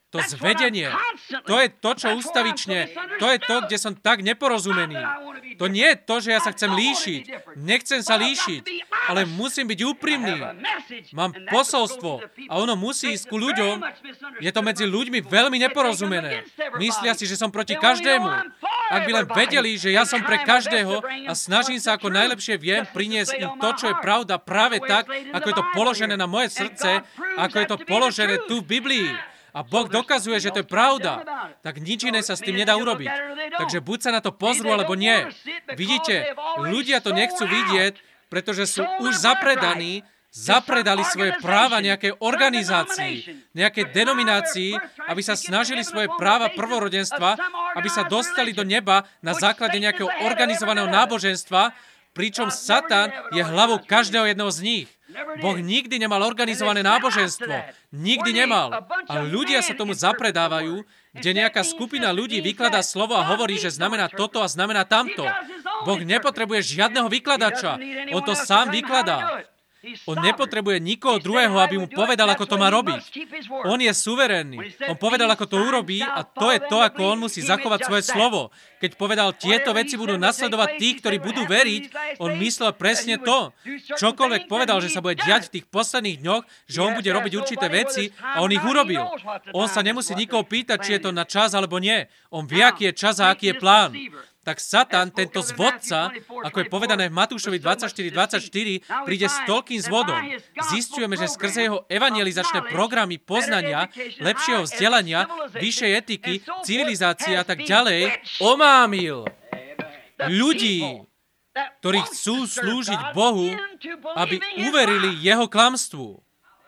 To zvedenie, to je to, čo ustavične, to je to, kde som tak neporozumený. To nie je to, že ja sa chcem líšiť. Nechcem sa líšiť, ale musím byť úprimný. Mám posolstvo a ono musí ísť ku ľuďom. Je to medzi ľuďmi veľmi neporozumené. Myslia si, že som proti každému. Ak by len vedeli, že ja som pre každého a snažím sa ako najlepšie viem priniesť im to, čo je pravda práve tak, ako je to položené na moje srdce, ako je to položené tu v Biblii. A Boh dokazuje, že to je pravda, tak nič iné sa s tým nedá urobiť. Takže buď sa na to pozrú, alebo nie. Vidíte, ľudia to nechcú vidieť, pretože sú už zapredaní, zapredali svoje práva nejakej organizácii, nejakej denominácii, aby sa snažili svoje práva prvorodenstva, aby sa dostali do neba na základe nejakého organizovaného náboženstva, pričom Satan je hlavou každého jedného z nich. Boh nikdy nemal organizované náboženstvo. Nikdy nemal. A ľudia sa tomu zapredávajú, kde nejaká skupina ľudí vykladá slovo a hovorí, že znamená toto a znamená tamto. Boh nepotrebuje žiadneho vykladača. On to sám vykladá. On nepotrebuje nikoho druhého, aby mu povedal, ako to má robiť. On je suverénny. On povedal, ako to urobí a to je to, ako on musí zachovať svoje slovo. Keď povedal, tieto veci budú nasledovať tých, ktorí budú veriť, on myslel presne to. Čokoľvek povedal, že sa bude diať v tých posledných dňoch, že on bude robiť určité veci a on ich urobil. On sa nemusí nikoho pýtať, či je to na čas alebo nie. On vie, aký je čas a aký je plán. Tak Satan, tento zvodca, ako je povedané v Matúšovi 24:24, príde s toľkým zvodom. Zisťujeme, že skrze jeho evangelizačné programy poznania, lepšieho vzdelania, vyššej etiky, civilizácie a tak ďalej, omámil ľudí, ktorí chcú slúžiť Bohu, aby uverili jeho klamstvu.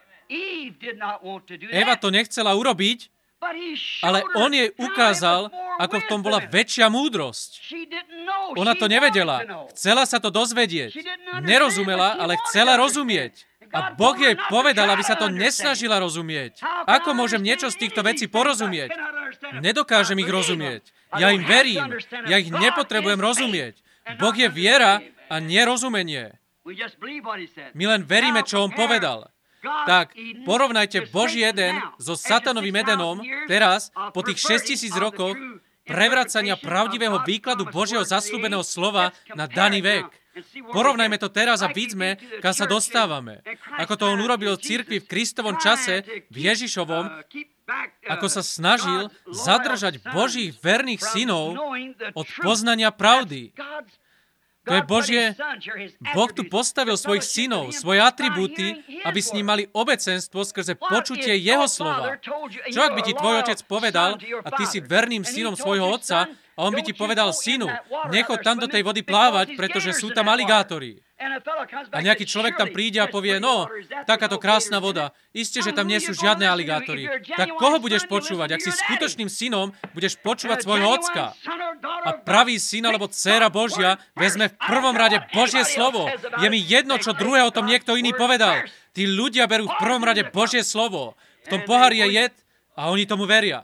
Eva to nechcela urobiť, ale on jej ukázal, ako v tom bola väčšia múdrosť. Ona to nevedela. Chcela sa to dozvedieť. Nerozumela, ale chcela rozumieť. A Boh jej povedal, aby sa to nesnažila rozumieť. Ako môžem niečo z týchto vecí porozumieť? Nedokážem ich rozumieť. Ja im verím. Ja ich nepotrebujem rozumieť. Boh je viera a nie rozumenie. My len veríme, čo on povedal. Tak, porovnajte Boží Eden so satanovým Edenom teraz, po tých 6000 rokoch prevracania pravdivého výkladu Božieho zasľúbeného slova na daný vek. Porovnajme to teraz a vidíme, kam sa dostávame. Ako to on urobil v cirkvi v Kristovom čase, v Ježišovom, ako sa snažil zadržať Božích verných synov od poznania pravdy. To je Božie. Boh tu postavil svojich synov, svoje atribúty, aby s ním mali obecenstvo skrze počutie jeho slova. Čo ak by ti tvoj otec povedal, a ty si verným synom svojho otca, a on by ti povedal, synu, nechoď tam do tej vody plávať, pretože sú tam aligátori. A nejaký človek tam príde a povie, no, takáto krásna voda, isté, že tam nie sú žiadne aligátory. Tak koho budeš počúvať? Ak si skutočným synom, budeš počúvať svojho ocka. A pravý syn alebo dcéra Božia vezme v prvom rade Božie slovo. Je mi jedno, čo druhé o tom niekto iný povedal. Tí ľudia berú v prvom rade Božie slovo. V tom pohári je jed a oni tomu veria.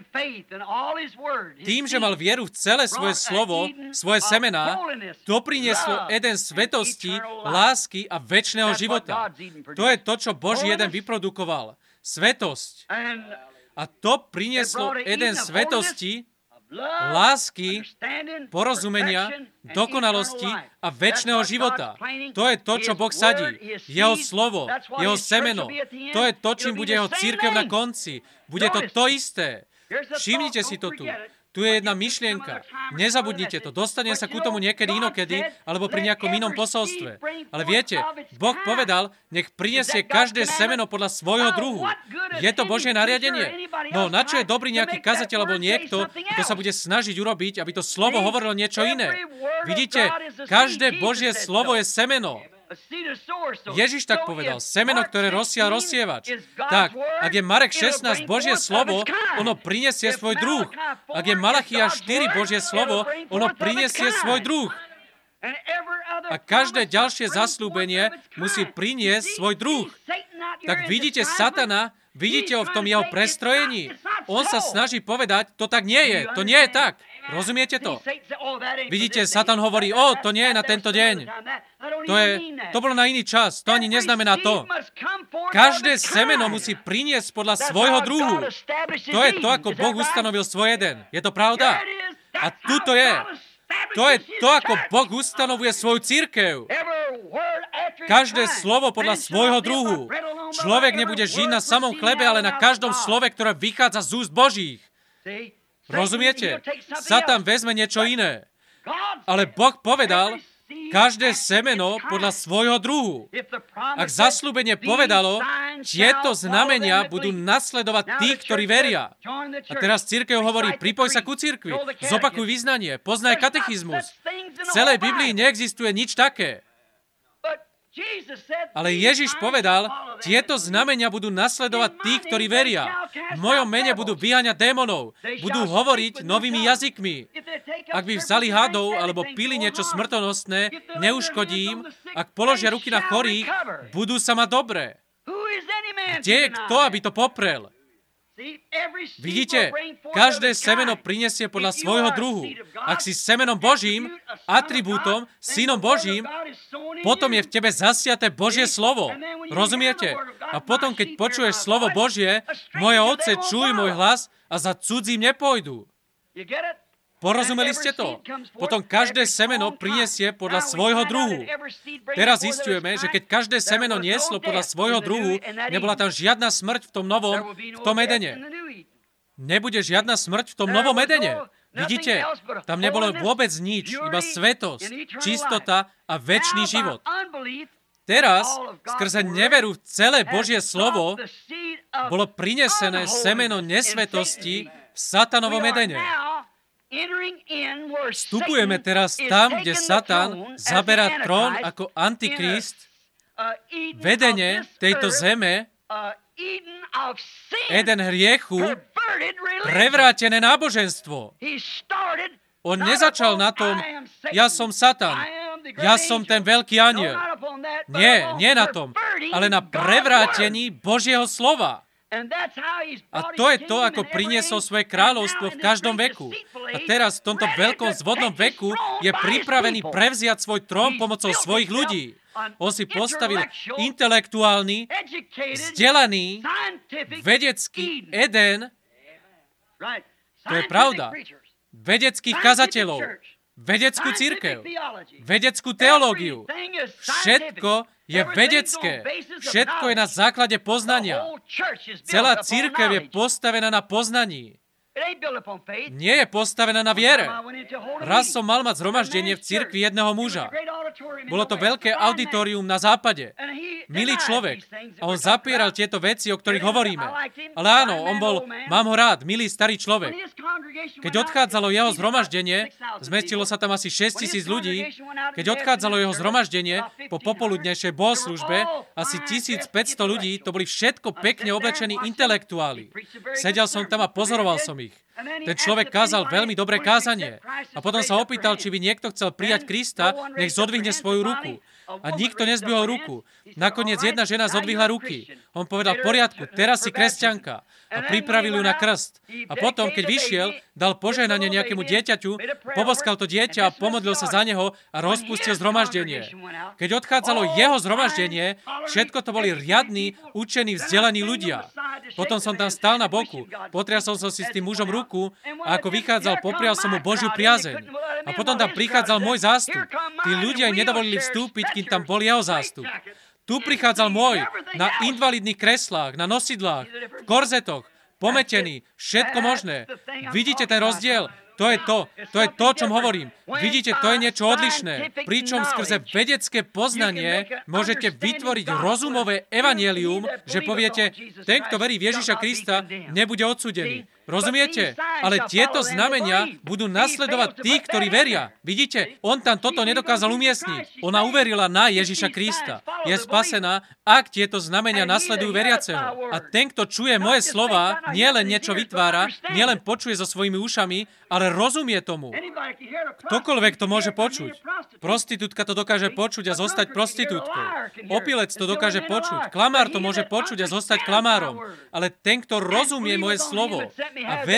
Tým, že mal vieru v celé svoje slovo, svoje semená, to prinieslo Eden svetosti, lásky a večného života. To je to, čo Boží Eden vyprodukoval. Svetosť. A to prinieslo Eden svetosti, lásky, porozumenia, dokonalosti a večného života. To je to, čo Boh sadí. Jeho slovo, jeho semeno. To je to, čím bude jeho cirkev na konci. Bude to to isté. Všimnite si to tu. Tu je jedna myšlienka. Nezabudnite to. Dostane sa ku tomu niekedy inokedy, alebo pri nejakom inom posolstve. Ale viete, Boh povedal, nech prinesie každé semeno podľa svojho druhu. Je to Božie nariadenie? No, na čo je dobrý nejaký kazateľ alebo niekto, kto sa bude snažiť urobiť, aby to slovo hovorilo niečo iné? Vidíte, každé Božie slovo je semeno. Ježiš tak povedal, semeno, ktoré rozsial rozsievač. Tak, ak je Marek 16 Božie slovo, ono prinesie svoj druh. Ak je Malachiáš 4 Božie slovo, ono prinesie svoj druh. A každé ďalšie zasľúbenie musí priniesť svoj druh. Tak vidíte Satana, vidíte ho v tom jeho prestrojení. On sa snaží povedať, to tak nie je, to nie je tak. Rozumiete to? Vidíte, Satan hovorí, to nie je na tento deň. To bolo na iný čas. To ani neznamená to. Každé semeno musí priniesť podľa svojho druhu. To je to, ako Boh ustanovil svoj jeden. Je to pravda? A tuto je. To je to, ako Boh ustanovuje svoju cirkev. Každé slovo podľa svojho druhu. Človek nebude žiť na samom chlebe, ale na každom slove, ktoré vychádza z úst Božích. Rozumiete? Satan vezme niečo iné. Ale Boh povedal, každé semeno podľa svojho druhu. Ak zasľúbenie povedalo, tieto znamenia budú nasledovať tých, ktorí veria. A teraz cirkev hovorí, pripoj sa ku cirkvi, zopakuj vyznanie, poznaj katechizmus. V celej Biblii neexistuje nič také. Ale Ježiš povedal, tieto znamenia budú nasledovať tých, ktorí veria. V mojom mene budú vyháňať démonov, budú hovoriť novými jazykmi. Ak by vzali hadov alebo pili niečo smrtonosné, neuškodí im. Ak položia ruky na chorých, budú sa mať dobre. Kde je kto, aby to poprel? Vidíte, každé semeno prinesie podľa svojho druhu. Ak si semenom Božím, atribútom, synom Božím, potom je v tebe zasiaté Božie slovo. Rozumiete? A potom, keď počuješ slovo Božie, moje ovce čujú môj hlas a za cudzím nepôjdu. Porozumeli ste to? Potom každé semeno prinesie podľa svojho druhu. Teraz zisťujeme, že keď každé semeno nieslo podľa svojho druhu, nebola tam žiadna smrť v tom novom, v tom Edene. Nebude žiadna smrť v tom novom Edene. Vidíte, tam nebolo vôbec nič, iba svetosť, čistota a večný život. Teraz, skrze neveru v celé Božie slovo, bolo prinesené semeno nesvetosti v satanovom Edene. Vstupujeme teraz tam, kde Satan zaberá trón ako antikrist, vedenie tejto zeme, Eden hriechu, prevrátené náboženstvo. On nezačal na tom, ja som Satan, ja som ten veľký anjel. Nie na tom, ale na prevrátení Božieho slova. A to je to, ako priniesol svoje kráľovstvo v každom veku. A teraz v tomto veľkom zvodnom veku je pripravený prevziať svoj trón pomocou svojich ľudí. On si postavil intelektuálny, vzdelaný, vedecký Eden. To je pravda. Vedeckých kazateľov, vedeckú cirkev, vedeckú teológiu. Všetko je vedecké. Všetko je na základe poznania. Celá cirkev je postavená na poznaní. Nie je postavená na viere. Raz som mal mať zhromaždenie v cirkvi jedného muža. Bolo to veľké auditorium na západe. Milý človek. A on zapieral tieto veci, o ktorých hovoríme. Ale áno, mám ho rád, milý starý človek. Keď odchádzalo jeho zhromaždenie, zmestilo sa tam asi 6,000 ľudí. Keď odchádzalo jeho zhromaždenie po popoludnejšej bohoslužbe, asi 1,500 ľudí, to boli všetko pekne oblečení intelektuáli. Sedel som tam a pozoroval som ich. Ten človek kázal veľmi dobré kázanie. A potom sa opýtal, či by niekto chcel prijať Krista, nech zodvihne svoju ruku. A nikto nezbihol ruku. Nakoniec jedna žena zodvihla ruky. On povedal, v poriadku, teraz si kresťanka. A pripravil ju na krst. A potom, keď vyšiel, dal požehnanie nejakému dieťaťu, poboskal to dieťa a pomodlil sa za neho a rozpustil zhromaždenie. Keď odchádzalo jeho zhromaždenie, všetko to boli riadni, učení, vzdelaní ľudia. Potom som tam stál na boku, potriasol som si s tým mužom ruku a ako vychádzal, poprial som mu Božiu priazeň. A potom tam prichádzal môj zástup. Tí ľudia im nedovolili vstúpiť, kým tam bol jeho zástup. Tu prichádzal môj, na invalidných kreslách, na nosidlách, v korzetoch, pometený, všetko možné. Vidíte ten rozdiel? To je to, o čom hovorím. Vidíte, to je niečo odlišné. Pričom skrze vedecké poznanie môžete vytvoriť rozumové evanjelium, že poviete, ten, kto verí v Ježiša Krista, nebude odsúdený. Rozumiete? Ale tieto znamenia budú nasledovať tých, ktorí veria. Vidíte? On tam toto nedokázal umiestniť. Ona uverila na Ježiša Krista. Je spasená, ak tieto znamenia nasledujú veriaceho. A ten, kto čuje moje slova, nielen niečo vytvára, nielen počuje so svojimi ušami, ale rozumie tomu. Ktokoľvek to môže počuť. Prostitútka to dokáže počuť a zostať prostitútkou. Opilec to dokáže počuť. Klamár to môže počuť a zostať klamárom. Ale ten, kto rozumie moje slovo a verí v toho,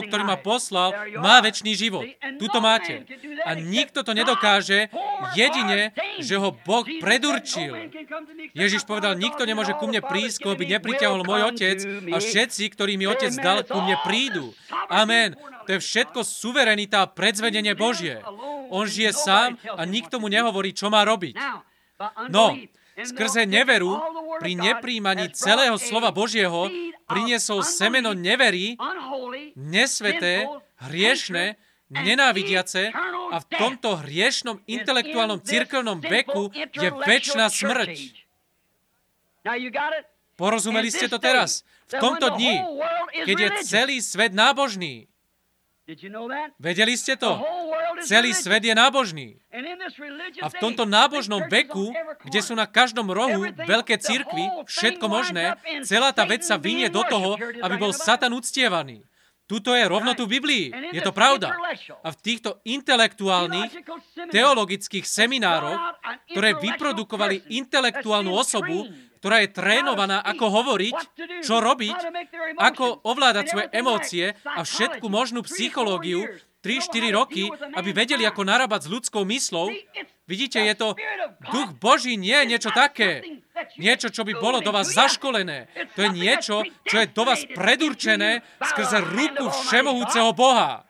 ktorý ma poslal, má večný život. Tuto máte. A nikto to nedokáže, jedine, že ho Boh predurčil. Ježiš povedal, nikto nemôže ku mne prísť, koho by nepritiahol môj Otec, a všetci, ktorí mi Otec dal, ku mne prídu. Amen. To je všetko suverenita a predzvedenie Božie. On žije sám a nikto mu nehovorí, čo má robiť. No, skrze neveru, pri nepríjmaní celého slova Božieho, priniesol semeno nevery, nesveté, hriešne, nenávidiace, a v tomto hriešnom intelektuálnom cirkevnom veku je večná smrť. Porozumeli ste to teraz? V tomto dni, keď je celý svet nábožný. Vedeli ste to? Celý svet je nábožný. A v tomto nábožnom veku, kde sú na každom rohu veľké cirkvi, všetko možné, celá tá vec sa vynie do toho, aby bol Satan uctievaný. Tuto je rovnotu v Biblii. Je to pravda. A v týchto intelektuálnych, teologických seminároch, ktoré vyprodukovali intelektuálnu osobu, ktorá je trénovaná, ako hovoriť, čo robiť, ako ovládať svoje emócie a všetku možnú psychológiu, 3-4 roky, aby vedeli, ako narábať s ľudskou myslou. Vidíte, je to Duch Boží, nie je niečo také. Niečo, čo by bolo do vás zaškolené. To je niečo, čo je do vás predurčené skrze ruku všemohúceho Boha.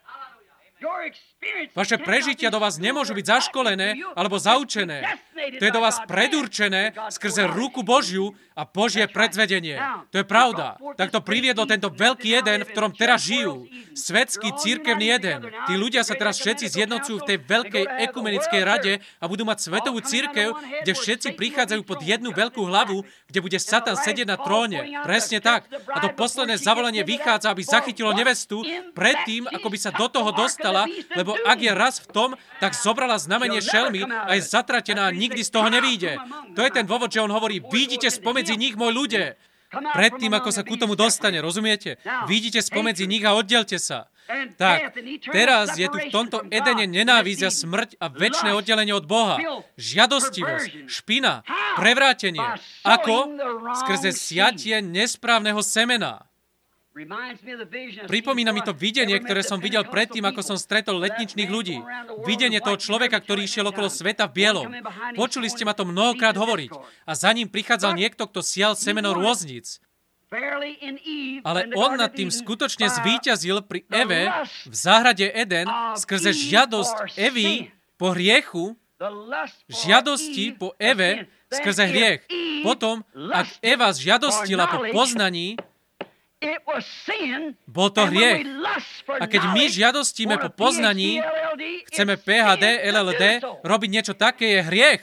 Vaše prežitia do vás nemôžu byť zaškolené alebo zaučené. To je do vás predurčené skrze ruku Božiu a Božie predzvedenie. To je pravda. Tak to priviedol tento veľký Eden, v ktorom teraz žijú. Svetský cirkevný Eden. Tí ľudia sa teraz všetci zjednocujú v tej veľkej ekumenickej rade a budú mať svetovú cirkev, kde všetci prichádzajú pod jednu veľkú hlavu, kde bude Satan sedieť na tróne. Presne tak. A to posledné zavolanie vychádza, aby zachytilo nevestu predtým, ako by sa do toho dostala, lebo ak je raz v tom, tak zobrala znamenie šelmy a je zatratená a nikdy z toho nevíde. To je ten dôvod, že on hovorí, výjdite spomedzi nich, môj ľudia. Predtým, ako sa ku tomu dostane, rozumiete? Výjdite spomedzi nich a oddelte sa. Tak, teraz je tu v tomto Edene nenávisť a smrť a večné oddelenie od Boha. Žiadostivosť, špina, prevrátenie. Ako? Skrze siatie nesprávneho semena. Pripomína mi to videnie, ktoré som videl predtým, ako som stretol letničných ľudí. Videnie toho človeka, ktorý išiel okolo sveta v bielom. Počuli ste ma to mnohokrát hovoriť. A za ním prichádzal niekto, kto sial semeno rôznic. Ale on nad tým skutočne zvíťazil pri Eve v záhrade Eden skrze žiadosť Evy po hriechu, žiadosti po Eve skrze hriech. Potom, ak Eva žiadostila po poznaní, bol to hriech. A keď my žiadostíme po poznaní, chceme PhD, LLD, robiť niečo také, je hriech.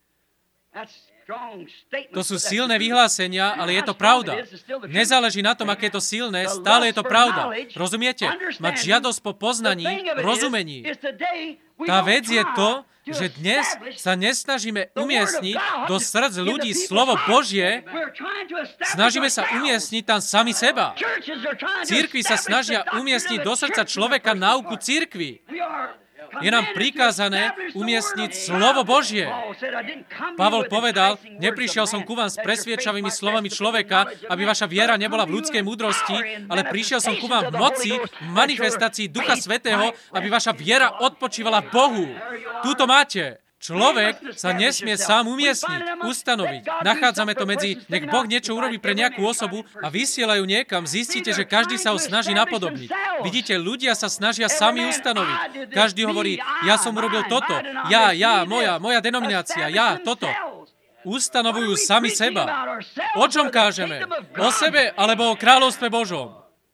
To sú silné vyhlásenia, ale je to pravda. Nezáleží na tom, aké je to silné, stále je to pravda. Rozumiete? Mať žiadosť po poznaní, rozumení. Tá vec je to, že dnes sa nesnažíme umiestniť do srdc ľudí slovo Božie, snažíme sa umiestniť tam sami seba. Cirkvi sa snažia umiestniť do srdca človeka náuku cirkvi. Je nám prikázané umiestniť slovo Božie. Pavol povedal, neprišiel som ku vám s presviedčavými slovami človeka, aby vaša viera nebola v ľudskej múdrosti, ale prišiel som ku vám v moci, v manifestácii Ducha Svätého, aby vaša viera odpočívala Bohu. Tuto máte. Človek sa nesmie sám umiestniť, ustanoviť. Nachádzame to medzi, nech Boh niečo urobí pre nejakú osobu a vysielajú niekam. Zistíte, že každý sa ho snaží napodobniť. Vidíte, ľudia sa snažia sami ustanoviť. Každý hovorí, ja som urobil toto, moja denominácia, toto. Ustanovujú sami seba. O čom kážeme? O sebe alebo o kráľovstve Božom?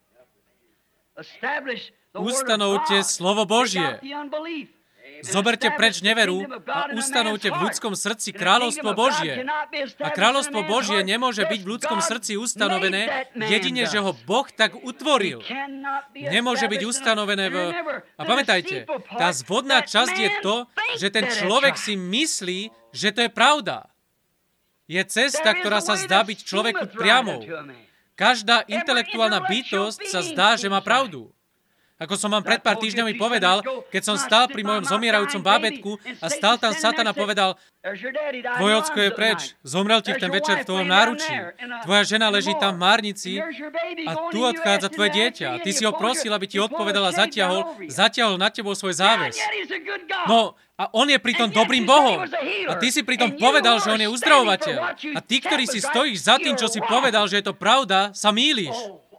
Ustanovte slovo Božie. Zoberte preč neveru a ustanovte v ľudskom srdci kráľovstvo Božie. A kráľovstvo Božie nemôže byť v ľudskom srdci ustanovené, jedine, že ho Boh tak utvoril. Nemôže byť ustanovené v... A pamätajte, tá zvodná časť je to, že ten človek si myslí, že to je pravda. Je cesta, ktorá sa zdá byť človeku priamou. Každá intelektuálna bytosť sa zdá, že má pravdu. Ako som vám pred pár týždňami povedal, keď som stál pri mojom zomierajúcom bábätku a stál tam Satan a povedal, tvoj ocko je preč, zomrel ti v ten večer v tvojom náručí. Tvoja žena leží tam v márnici a tu odchádza tvoje dieťa. A ty si ho prosil, aby ti odpovedal a zatiahol nad tebou svoj záväz. No, a on je pritom dobrým Bohom. A ty si pritom povedal, že on je uzdravovateľ. A ty, ktorý si stojíš za tým, čo si povedal, že je to pravda, sa mýliš.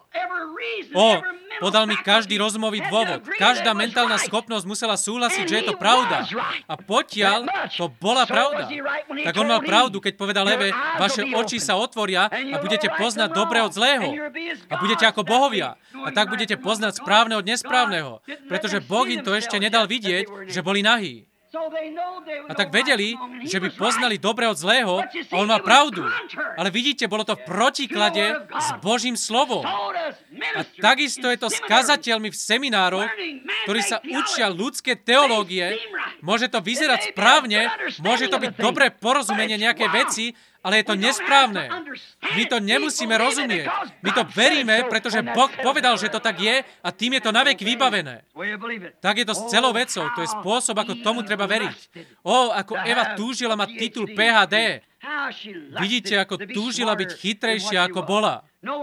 Podal mi každý rozumový dôvod. Každá mentálna schopnosť musela súhlasiť, že je to pravda. A potiaľ to bola pravda. Tak on mal pravdu, keď povedal Eve, vaše oči sa otvoria a budete poznať dobre od zlého. A budete ako bohovia. A tak budete poznať správne od nesprávneho. Pretože Boh im to ešte nedal vidieť, že boli nahí. A tak vedeli, že by poznali dobre od zlého a on mal pravdu. Ale vidíte, bolo to v protiklade s Božím slovom. A takisto je to s kazateľmi v seminároch, ktorí sa učia ľudské teológie. Môže to vyzerať správne, môže to byť dobré porozumenie nejakej veci, ale je to nesprávne. My to nemusíme rozumieť. My to veríme, pretože Boh povedal, že to tak je a tým je to naveky vybavené. Tak je to s celou vecou. To je spôsob, ako tomu treba veriť. Ako Eva túžila mať titul PhD. Vidíte, ako túžila byť chytrejšia, ako bola.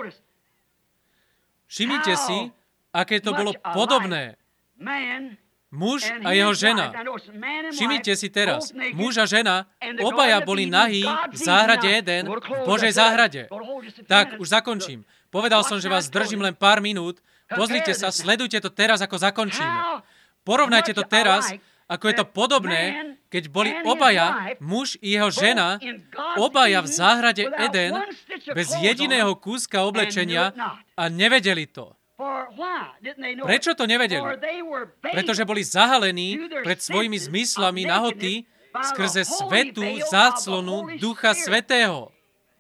Všimnite si, aké to bolo podobné. Muž a jeho žena. Všimnite si teraz. Muž a žena, obaja boli nahí v záhrade Eden, v Božej záhrade. Tak, už zakončím. Povedal som, že vás držím len pár minút. Pozrite sa, sledujte to teraz, ako zakončíme. Porovnajte to teraz, ako je to podobné, keď boli obaja, muž i jeho žena, obaja v záhrade Eden, bez jediného kúska oblečenia a nevedeli to. Prečo to nevedeli? Pretože boli zahalení pred svojimi zmyslami nahoty skrze svätú záclonu Ducha Svätého.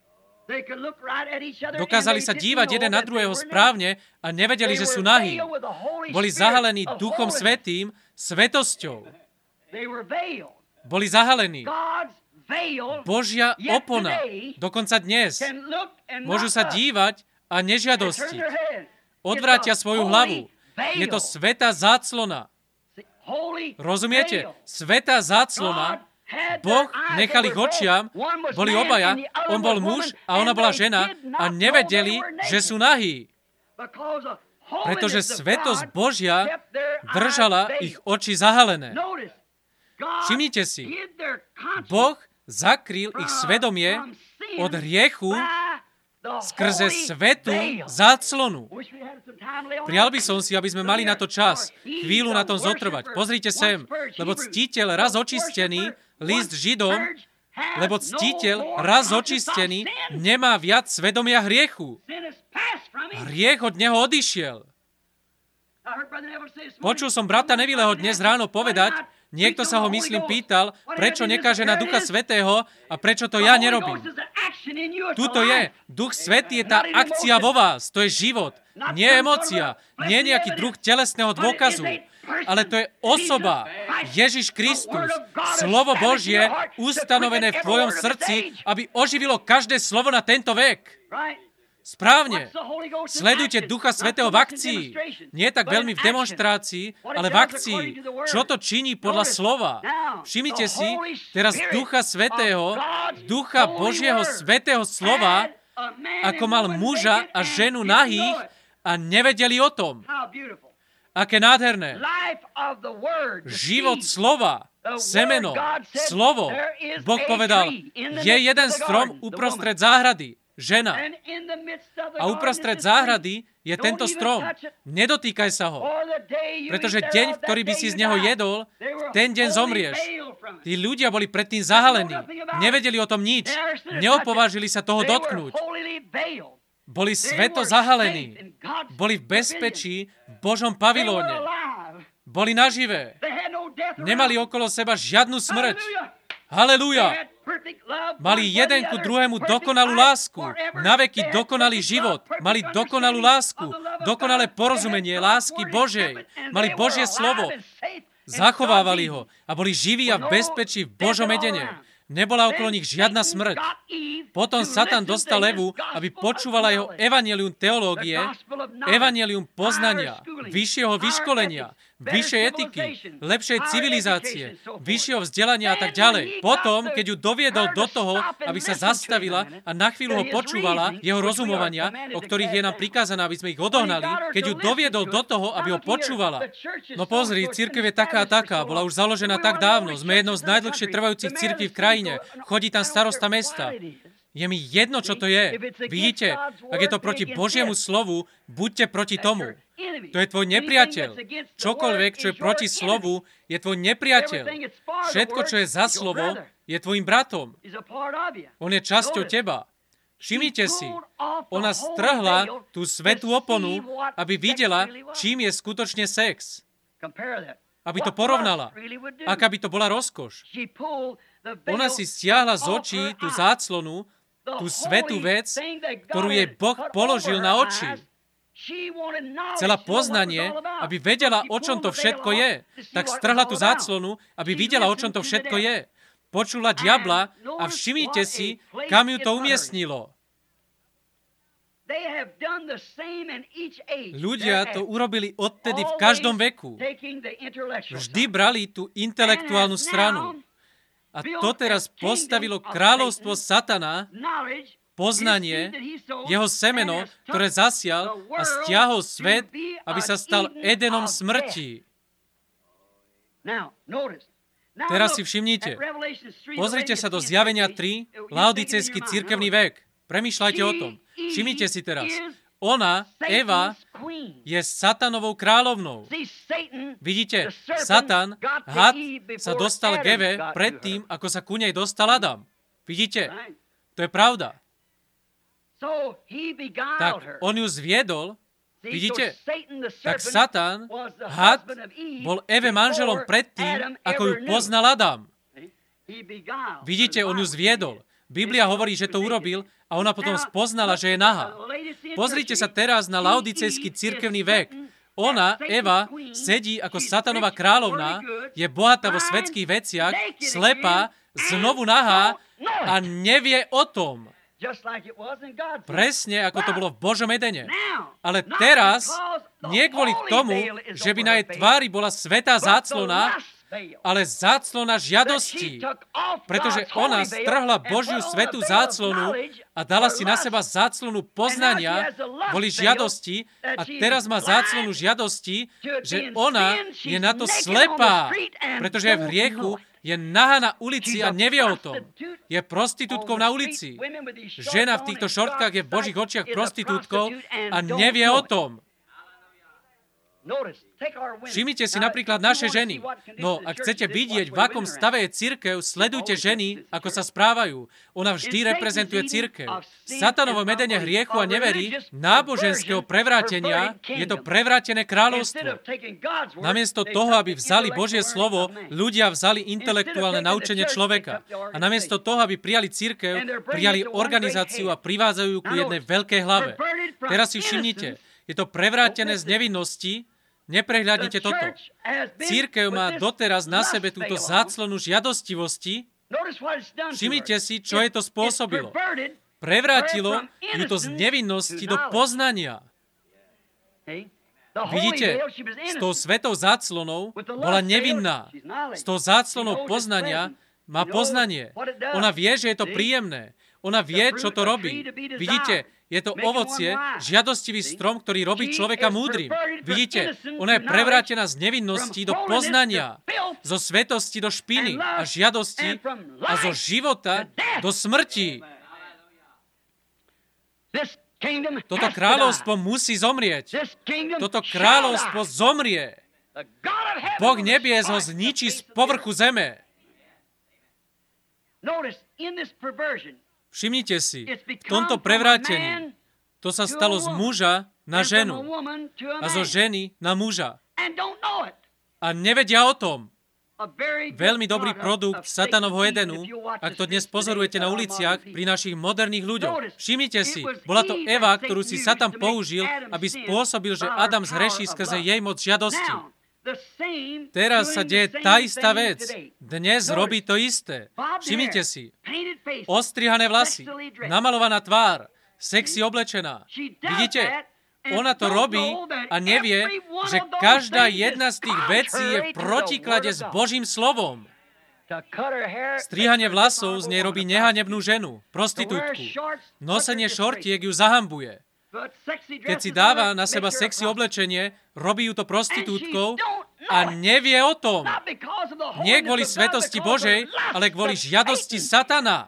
Dokázali sa dívať jeden na druhého správne a nevedeli, že sú nahí. Boli zahalení Duchom Svätým, svätosťou. Boli zahalení. Božia opona, dokonca dnes, môžu sa dívať a nežiadostiť. Odvrátia svoju hlavu. Je to svätá záclona. Rozumiete? Svätá záclona. Boh nechal ich očiam, boli obaja, on bol muž a ona bola žena a nevedeli, že sú nahí. Pretože svätosť Božia držala ich oči zahalené. Všimnite si, Boh zakryl ich svedomie od hriechu skrze svätú záclonu. Prijal by som si, aby sme mali na to čas, chvíľu na tom zotrvať. Pozrite sem, lebo ctiteľ raz očistený, list Židom, lebo ctiteľ raz očistený nemá viac svedomia hriechu. Hriech od neho odišiel. Počul som brata Nevileho dnes ráno povedať, niekto sa ho, myslím, pýtal, prečo nekáže na Ducha Svätého a prečo to ja nerobím. Tuto je. Duch Svätý je tá akcia vo vás. To je život. Nie emócia. Nie nejaký druh telesného dôkazu. Ale to je osoba. Ježiš Kristus. Slovo Božie ustanovené v tvojom srdci, aby oživilo každé slovo na tento vek. Správne. Sledujte Ducha Svätého v akcii. Nie tak veľmi v demonštrácii, ale v akcii. Čo to činí podľa slova? Všimnite si, teraz Ducha Svätého, Ducha Božieho Svätého slova, ako mal muža a ženu nahých a nevedeli o tom. Aké nádherné. Život slova, semeno, slovo. Boh povedal, je jeden strom uprostred záhrady. Žena. A uprostred záhrady je tento strom. Nedotýkaj sa ho. Pretože deň, v ktorý by si z neho jedol, ten deň zomrieš. Tí ľudia boli predtým zahalení. Nevedeli o tom nič. Neopovážili sa toho dotknúť. Boli sveto zahalení. Boli v bezpečí v Božom pavilóne. Boli naživé. Nemali okolo seba žiadnu smrť. Halelúja. Mali jeden ku druhému dokonalú lásku. Naveky dokonalý život. Mali dokonalú lásku. Dokonalé porozumenie lásky Božej. Mali Božie slovo. Zachovávali ho a boli živí a v bezpečí v Božom edene. Nebola okolo nich žiadna smrť. Potom Satan dostal Evu, aby počúvala jeho evanjelium teológie, evanjelium poznania. vyššieho vyškolenia, vyššej etiky, lepšej civilizácie, vyššieho vzdelania a tak ďalej. Potom, keď ju doviedol do toho, aby sa zastavila a na chvíľu ho počúvala, jeho rozumovania, o ktorých je nám prikázané, aby sme ich odohnali, keď ju doviedol do toho, aby ho počúvala. No pozri, cirkev je taká a taká, bola už založená tak dávno, sme jednou z najdlhšie trvajúcich cirkví v krajine, chodí tam starosta mesta. Je mi jedno, čo to je. Vidíte, ak je to proti Božiemu slovu, buďte proti tomu. To je tvoj nepriateľ. Čokoľvek, čo je proti slovu, je tvoj nepriateľ. Všetko, čo je za slovo, je tvojim bratom. On je časťou teba. Všimnite si, ona strhla tú svätú oponu, aby videla, čím je skutočne sex. Aby to porovnala. Aká by to bola rozkoš. Ona si stiahla z očí tú záclonu, tú svätú vec, ktorú jej Boh položil na oči. Chcela poznanie, aby vedela, o čom to všetko je. Tak strhla tú záclonu, aby videla, o čom to všetko je. Počula diabla a všimnite si, kam ju to umiestnilo. Ľudia to urobili odtedy v každom veku. Vždy brali tú intelektuálnu stranu. A to teraz postavilo kráľovstvo Satana, poznanie, jeho semeno, ktoré zasial a stiahol svet, aby sa stal Edenom smrti. Teraz si všimnite. Pozrite sa do Zjavenia 3, laodicejský cirkevný vek. Premýšľajte o tom. Všimnite si teraz. Ona, Eva, je Satanovou kráľovnou. Vidíte, Satan, had, sa dostal k Eve predtým, ako sa ku nej dostal Adam. Vidíte, to je pravda. Tak on ju zviedol, vidíte, tak Satan, had, bol Eve manželom predtým, ako ju poznal Adam. Vidíte, on ju zviedol. Biblia hovorí, že to urobil a ona potom spoznala, že je nahá. Pozrite sa teraz na laodicejský cirkevný vek. Ona, Eva, sedí ako Satanová kráľovná, je bohatá vo svetských veciach, slepá, znovu nahá a nevie o tom. Presne ako to bolo v Božom Edene. Ale teraz, nie kvôli tomu, že by na jej tvári bola svätá záclona, ale záclona žiadosti, pretože ona strhla Božiu svätú záclonu a dala si na seba záclonu poznania, boli žiadosti a teraz má záclonu žiadosti, že ona je na to slepá, pretože je v hriechu, je nahá na ulici a nevie o tom. Je prostitútkou na ulici. Žena v týchto šortkách je v Božích očiach prostitútkou a nevie o tom. Všimnite si napríklad naše ženy. No, ak chcete vidieť, v akom stave je cirkev, sledujte ženy, ako sa správajú. Ona vždy reprezentuje cirkev. Satanovo medenie hriechu a neverí, náboženského prevrátenia, je to prevrátené kráľovstvo. Namiesto toho, aby vzali Božie slovo, ľudia vzali intelektuálne naučenie človeka. A namiesto toho, aby prijali cirkev, prijali organizáciu a privádzajú ku jednej veľkej hlave. Teraz si všimnite, je to prevrátené z nevinnosti. Neprehľadnite toto. Cirkev má doteraz na sebe túto záclonu žiadostivosti. Všimnite si, čo je to spôsobilo. Prevrátilo ju to z nevinnosti do poznania. Vidíte, s tou svetou záclonou bola nevinná. S tou záclonou poznania má poznanie. Ona vie, že je to príjemné. Ona vie, čo to robí. Vidíte, je to ovocie, žiadostivý strom, ktorý robí človeka múdrym. Vidíte, ona je prevrátená z nevinnosti do poznania, zo svetosti do špiny a žiadosti a zo života do smrti. Toto kráľovstvo musí zomrieť. Toto kráľovstvo zomrie. Boh nebies ho zničí z povrchu zeme. Všimnite si, v tomto prevrátení to sa stalo z muža na ženu a zo ženy na muža. A nevedia o tom. Veľmi dobrý produkt Satanovho Edenu, ak to dnes pozorujete na uliciach pri našich moderných ľuďoch. Všimnite si, bola to Eva, ktorú si Satan použil, aby spôsobil, že Adam zhreší skrze jej moc žiadosti. Teraz sa deje tá istá vec. Dnes robí to isté. Všimnite si. Ostrihané vlasy, namalovaná tvár, sexy oblečená. Vidíte? ona to robí a nevie, že každá jedna z tých vecí je v protiklade s Božím slovom. Strihanie vlasov z nej robí nehanebnú ženu, prostitútku. Nosenie šortiek ju zahambuje. Keď si dáva na seba sexy oblečenie, robí ju to prostitútkou a nevie o tom. Nie kvôli svetosti Božej, ale kvôli žiadosti satana.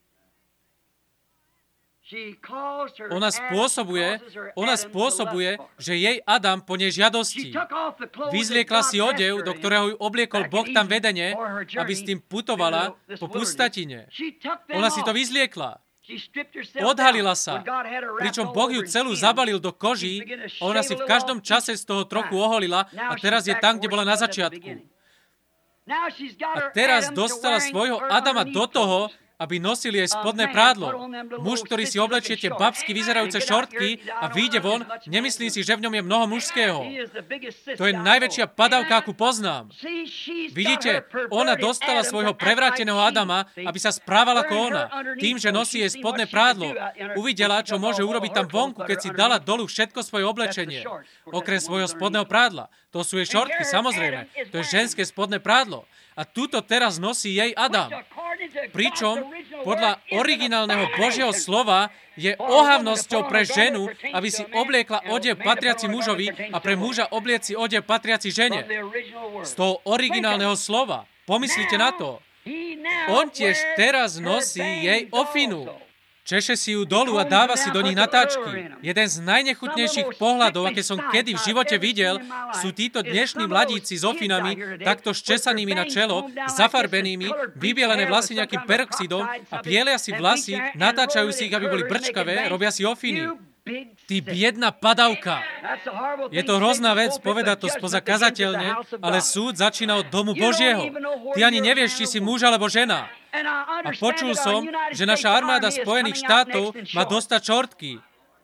Ona spôsobuje, že jej Adam po nej žiadosti. Vyzliekla si odev, do ktorého ju obliekol Boh tam vedene, aby s tým putovala po pustatine. Ona si to vyzliekla. Odhalila sa, pričom Boh ju celú zabalil do koží, ona si v každom čase z toho trochu oholila a teraz je tam, kde bola na začiatku. A teraz dostala svojho Adama do toho, aby nosili jej spodné prádlo. Muž, ktorý si oblečie tie babsky vyzerajúce šortky a vyjde von, nemyslí si, že v ňom je mnoho mužského. To je najväčšia padavka, akú poznám. Vidíte, ona dostala svojho prevráteného Adama, aby sa správala ako ona. Tým, že nosí jej spodné prádlo. Uvidela, čo môže urobiť tam vonku, keď si dala dolu všetko svoje oblečenie. Okrem svojho spodného prádla. To sú jej šortky, samozrejme. To je ženské spodné prádlo. A túto teraz nosí jej Adam. Pričom podľa originálneho Božieho slova je ohavnosťou pre ženu, aby si obliekla odev patriaci mužovi a pre muža oblieci odev patriaci žene. Z toho originálneho slova. Pomyslite na to. On tiež teraz nosí jej ofinu. Češe si ju dolu a dáva si do nich natáčky. Jeden z najnechutnejších pohľadov, aké som kedy v živote videl, sú títo dnešní mladíci s ofinami, takto ščesanými na čelo, zafarbenými, vybielené vlasy nejakým peroxidom a bielia si vlasy, natáčajú si ich, aby boli brčkavé, robia si ofiny. Ty biedna padavka. Je to hrozná vec povedať to spoza kazateľne, ale súd začína od domu Božieho. Ty ani nevieš, či si muž alebo žena. A počul som, že naša armáda Spojených štátov má dostať šortky.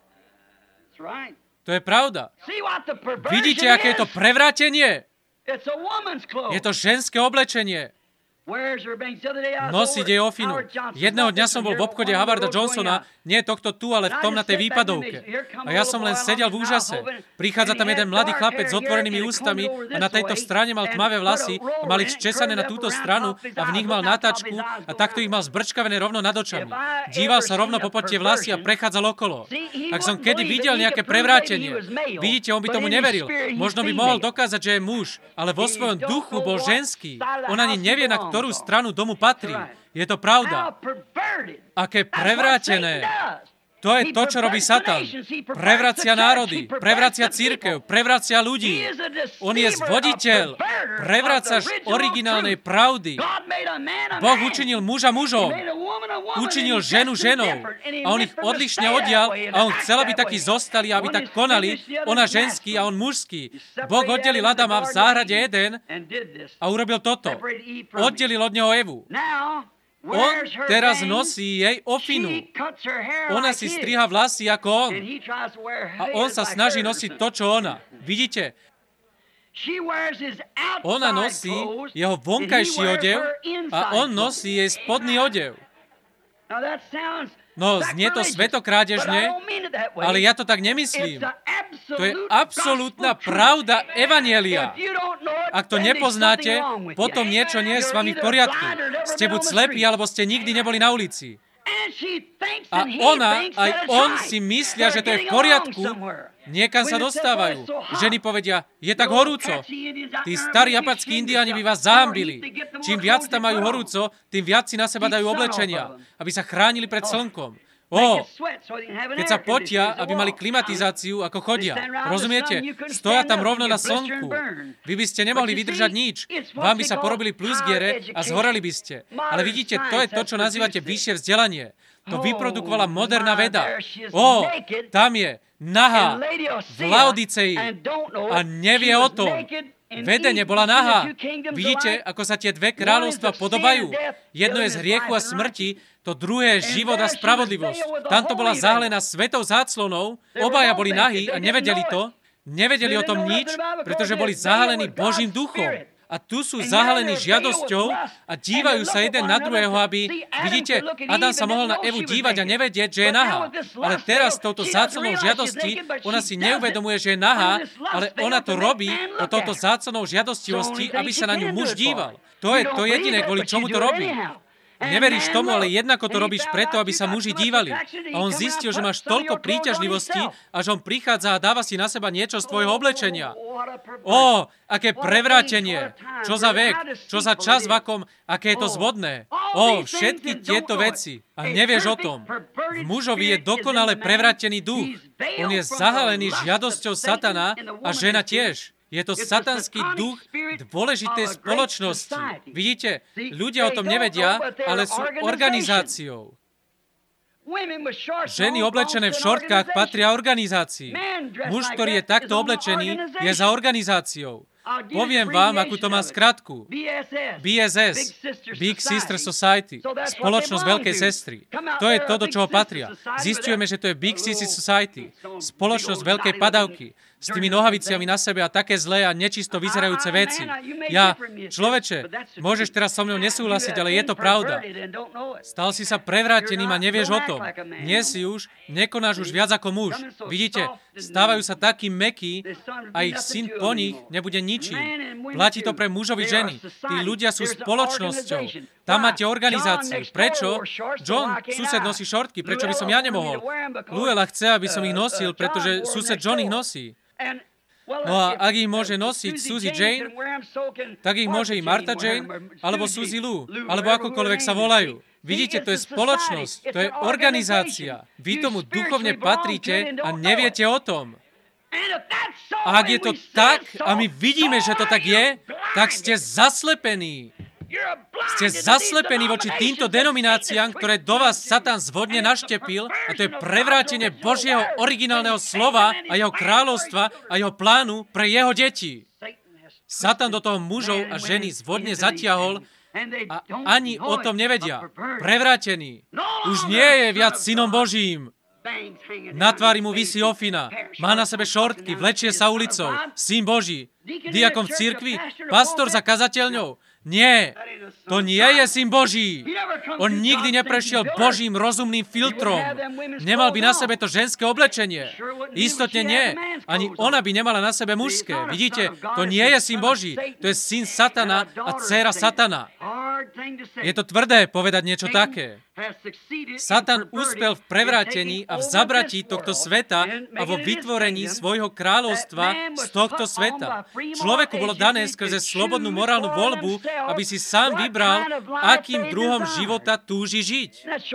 To je pravda. Vidíte, aké je to prevrátenie? Je to ženské oblečenie. Nosiť jej ofinu. Jedného dňa som bol v obchode Howarda Johnsona, nie tohto tu, ale v tom na tej výpadovke. A ja som len sedel v úžase. Prichádza tam jeden mladý chlapec s otvorenými ústami a na tejto strane mal tmavé vlasy a mal ich česané na túto stranu a v nich mal natáčku a takto ich mal zbrčkavené rovno nad očami. Díval sa rovno popod tie vlasy a prechádzal okolo. Ak som kedy videl nejaké prevrátenie, vidíte, on by tomu neveril. Možno by mohol dokázať, že je muž, ale vo svojom duchu bol ženský. On ani nevie, na ktorú stranu domu patrí. Je to pravda. Aké prevrátené. To je to, čo robí Satan. Prevracia národy, prevracia cirkev, prevracia ľudí. On je zvoditeľ. Prevracač originálnej pravdy. Boh učinil muža mužom. Učinil ženu ženou. A on ich odlišne oddial a on chcel, aby takí zostali, aby tak konali. Ona ženský a on mužský. Boh oddelil Adama v záhrade Eden a urobil toto. Oddelil od neho Evu. On teraz nosí jej ofinu. Ona si striha vlasy ako on. A on sa snaží nosiť to, čo ona. Vidíte? Ona nosí jeho vonkajší odev a on nosí jej spodný odev. No, znie to svetokrádežne, ale ja to tak nemyslím. To je absolútna pravda evanjelia. Ak to nepoznáte, potom niečo nie je s vami v poriadku. Ste buď slepí, alebo ste nikdy neboli na ulici. A ona, aj on si myslia, že to je v poriadku, niekam sa dostávajú. Ženy povedia, je tak horúco. Tí starí japonskí indiáni by vás zahambili. Čím viac tam majú horúco, tým viac si na seba dajú oblečenia, aby sa chránili pred slnkom. Keď sa potia, aby mali klimatizáciu, ako chodia. Rozumiete? Stoja tam rovno na slnku. Vy by ste nemohli vydržať nič. Vám by sa porobili plusgiere a zhoreli by ste. Ale vidíte, to je to, čo nazývate vyššie vzdelanie. To vyprodukovala moderná veda. Tam je nahá v Laodicei a nevie o tom. Vedenie bola nahá. Vidíte, ako sa tie dve kráľovstva podobajú? Jedno je z hriechu a smrti, to druhé je život a spravodlivosť. Tamto bola zahalená svetou záclonou, obaja boli nahí a nevedeli to. Nevedeli o tom nič, pretože boli zahalení Božím duchom. a tu sú zahalení žiadosťou a dívajú sa jeden na druhého, aby, vidíte, Adam sa mohol na Evu dívať a nevedieť, že je nahá. Ale teraz s touto záclnou žiadosti, ona si neuvedomuje, že je nahá, ale ona to robí o touto záclnou žiadostivosti, aby sa na ňu muž díval. To je to jediné, kvôli čomu to robí. Neveríš tomu, ale jednako to robíš preto, aby sa muži dívali. A on zistil, že máš toľko príťažlivosti, až on prichádza a dáva si na seba niečo z tvojho oblečenia. Ó, aké prevrátenie. Čo za vek, čo za čas, v akom, aké je to zvodné. Ó, všetky tieto veci. A nevieš o tom. V mužovi je dokonale prevrátený duch. On je zahalený žiadosťou satana a žena tiež. Je to satanský duch dôležitej spoločnosti. Vidíte, ľudia o tom nevedia, ale sú organizáciou. Ženy oblečené v šortkách patria organizácii. Muž, ktorý je takto oblečený, je za organizáciou. Poviem vám, akú to má skratku. BSS, Big Sister Society, spoločnosť veľkej sestry. To je to, do čoho patria. Zisťujeme, že to je Big Sissy Society, spoločnosť veľkej padavky, s tými nohaviciami na sebe a také zlé a nečisto vyzerajúce veci. Človeče, môžeš teraz so mnou nesúhlasiť, ale je to pravda. Stal si sa prevráteným a nevieš o tom. Nie si už, nekonáš už viac ako muž. Vidíte, stávajú sa takí mäkkí a ich syn po nich nebude ničím. Platí to pre mužovi ženy. Tí ľudia sú spoločnosťou. Tam máte organizáciu. Prečo? John, sused nosí šortky. Prečo by som ja nemohol? Luela chce, aby som ich nosil, pretože sused John ich nosí. No a ak ich môže nosiť Suzy Jane, tak ich môže i Martha Jane, alebo Suzy Lou, alebo akokoľvek sa volajú. Vidíte, to je spoločnosť, to je organizácia. Vy tomu duchovne patríte a neviete o tom. A ak je to tak, a my vidíme, že to tak je, tak ste zaslepení. Ste zaslepení voči týmto denomináciám, ktoré do vás Satan zvodne naštepil, a to je prevrátenie Božieho originálneho slova a jeho kráľovstva a jeho plánu pre jeho deti. Satan do toho mužov a ženy zvodne zatiahol a ani o tom nevedia. Prevrátený. Už nie je viac synom Božím. Na tvári mu visí ofina, má na sebe šortky, vlečie sa ulicou, syn Boží, diakon v cirkvi, pastor za kazateľňou. Nie, to nie je syn Boží. On nikdy neprešiel Božím rozumným filtrom. Nemal by na sebe to ženské oblečenie. Istotne nie. Ani ona by nemala na sebe mužské. Vidíte, to nie je syn Boží. To je syn Satana a dcéra Satana. Je to tvrdé povedať niečo také. Satan úspel v prevrátení a v zabratí tohto sveta a vo vytvorení svojho kráľovstva z tohto sveta. Človeku bolo dané skrze slobodnú morálnu voľbu, aby si sám vybral, akým druhom života túži žiť.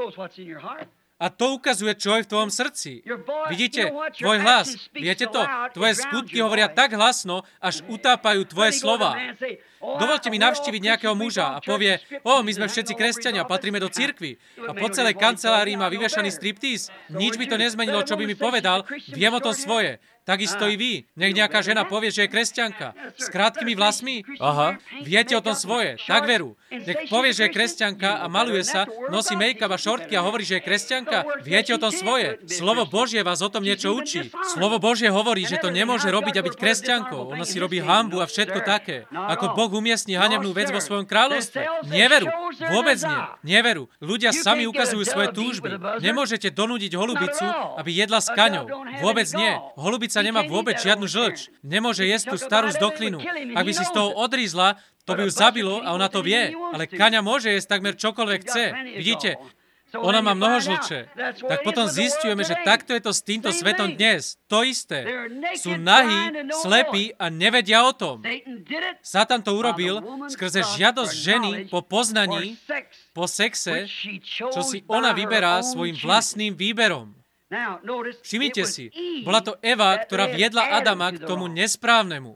A to ukazuje, čo je v tvojom srdci. Vidíte, tvoj hlas, viete to? Tvoje skutky hovoria tak hlasno, až utápajú tvoje slova. Dovolte mi navštíviť nejakého muža a povie, my sme všetci kresťania, patríme do cirkvi. A po celej kancelárii má vyvešaný striptíz. Nič by to nezmenilo, čo by mi povedal, viem o tom svoje. Takisto i vy. Nech nejaká žena povie, že je kresťanka. S krátkými vlasmi? Aha. Viete o tom svoje. Tak veru. Nech povie, že je kresťanka a maluje sa, nosí make-up a šortky a hovorí, že je kresťanka. Viete o tom svoje. Slovo Božie vás o tom niečo učí. Slovo Božie hovorí, že to nemôže robiť a byť kresťankou. Ona si robí hanbu a všetko také. Ako Boh umiestni hanebnú vec vo svojom kráľovstve. Neveru. Vôbec nie. Neveru. Ľudia sami ukazujú svoje túžby. Nemôžete donútiť holubicu, aby jedla s kaňou. Vôbec nie. Holubica nemá vôbec žiadnu žlč. Nemôže jesť tú starú zdoklinu. Ak by si z toho odrízla, to by ju zabilo a ona to vie. Ale kaňa môže jesť takmer čokoľvek chce. Vidíte? Ona má mnoho žlče. Tak potom zistujeme, že takto je to s týmto svetom dnes. To isté. Sú nahí, slepí a nevedia o tom. Satan to urobil skrze žiadosť ženy po poznaní, po sexe, čo si ona vyberá svojim vlastným výberom. Všimnite si, bola to Eva, ktorá viedla Adama k tomu nesprávnemu.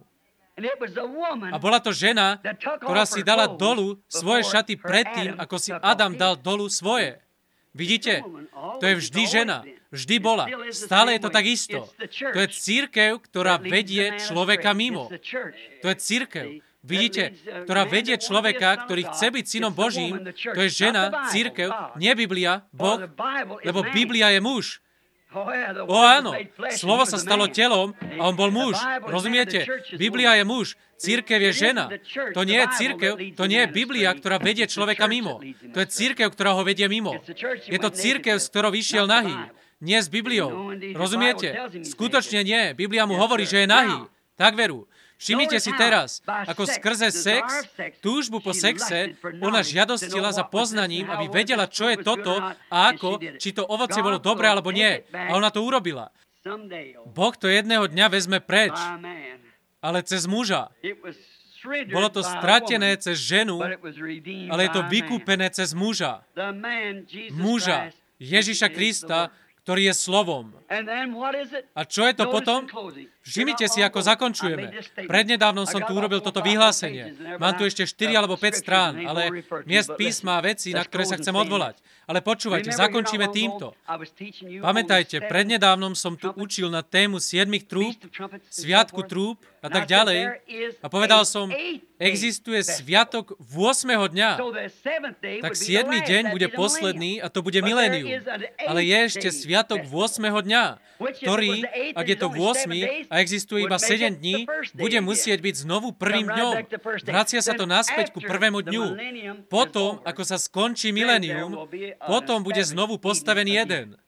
A bola to žena, ktorá si dala dolu svoje šaty predtým, ako si Adam dal dolu svoje. Vidíte? To je vždy žena. Vždy bola. Stále je to tak isto. To je cirkev, ktorá vedie človeka mimo. To je cirkev. Vidíte? Ktorá vedie človeka, ktorý chce byť synom Božím. To je žena, cirkev, nie Biblia, Boh, lebo Biblia je muž. Áno, slovo sa stalo telom a on bol muž. Rozumiete? Biblia je muž, cirkev je žena. To nie je cirkev, to nie je Biblia, ktorá vedie človeka mimo. To je cirkev, ktorá ho vedie mimo. Je to cirkev, z ktorou vyšiel nahý. Nie s Bibliou. Rozumiete? Skutočne nie. Biblia mu hovorí, že je nahý. Tak veru. Všimnite si teraz, ako skrze sex, túžbu po sexe, ona žiadostila za poznaním, aby vedela, čo je toto a ako, či to ovocie bolo dobré alebo nie. A ona to urobila. Boh to jedného dňa vezme preč, ale cez muža. Bolo to stratené cez ženu, ale je to vykúpené cez muža. Muža, Ježiša Krista, ktorý je slovom. A čo je to potom? Všimnite si, ako zakončujeme. Prednedávnom som tu urobil toto vyhlásenie. Mám tu ešte 4 alebo 5 strán, ale miest písma a veci, na ktoré sa chcem odvolať. Ale počúvajte, zakončíme týmto. Pamätajte, prednedávnom som tu učil na tému 7 trúb, sviatku trúb a tak ďalej. A povedal som, existuje sviatok 8. dňa. Tak 7. deň bude posledný a to bude milénium. Ale je ešte sviatok 8. dňa, ktorý, ak je to 8. a existuje iba 7 dní, bude musieť byť znovu prvým dňom. Vracia sa to naspäť ku prvému dňu. Potom, ako sa skončí milénium, potom bude znovu postavený jeden.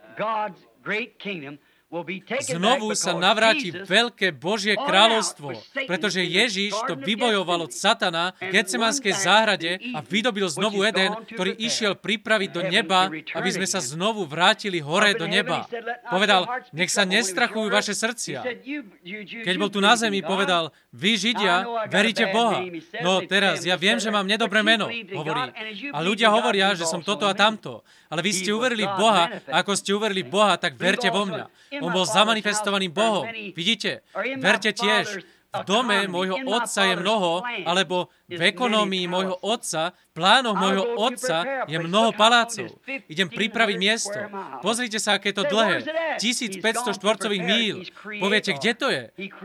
Znovu sa navráti veľké Božie kráľovstvo, pretože Ježiš to vybojoval od Satana v Getsemanskej záhrade a vydobil znovu Eden, ktorý išiel pripraviť do neba, aby sme sa znovu vrátili hore do neba. Povedal, nech sa nestrachujú vaše srdcia. Keď bol tu na zemi, povedal, vy Židia, veríte v Boha. No teraz, ja viem, že mám nedobré meno, hovorí. A ľudia hovoria, že som toto a tamto. Ale vy ste uverili v Boha a ako ste uverili v Boha, tak verte vo mňa. On bol zamanifestovaným Bohom. Vidíte? Verte tiež. V dome môjho otca je mnoho, alebo v ekonómii môjho otca, v plánoch môjho otca je mnoho palácov. Idem pripraviť miesto. Pozrite sa, aké je to dlhé. 1500 štvorcových míľ. Poviete, kde to je?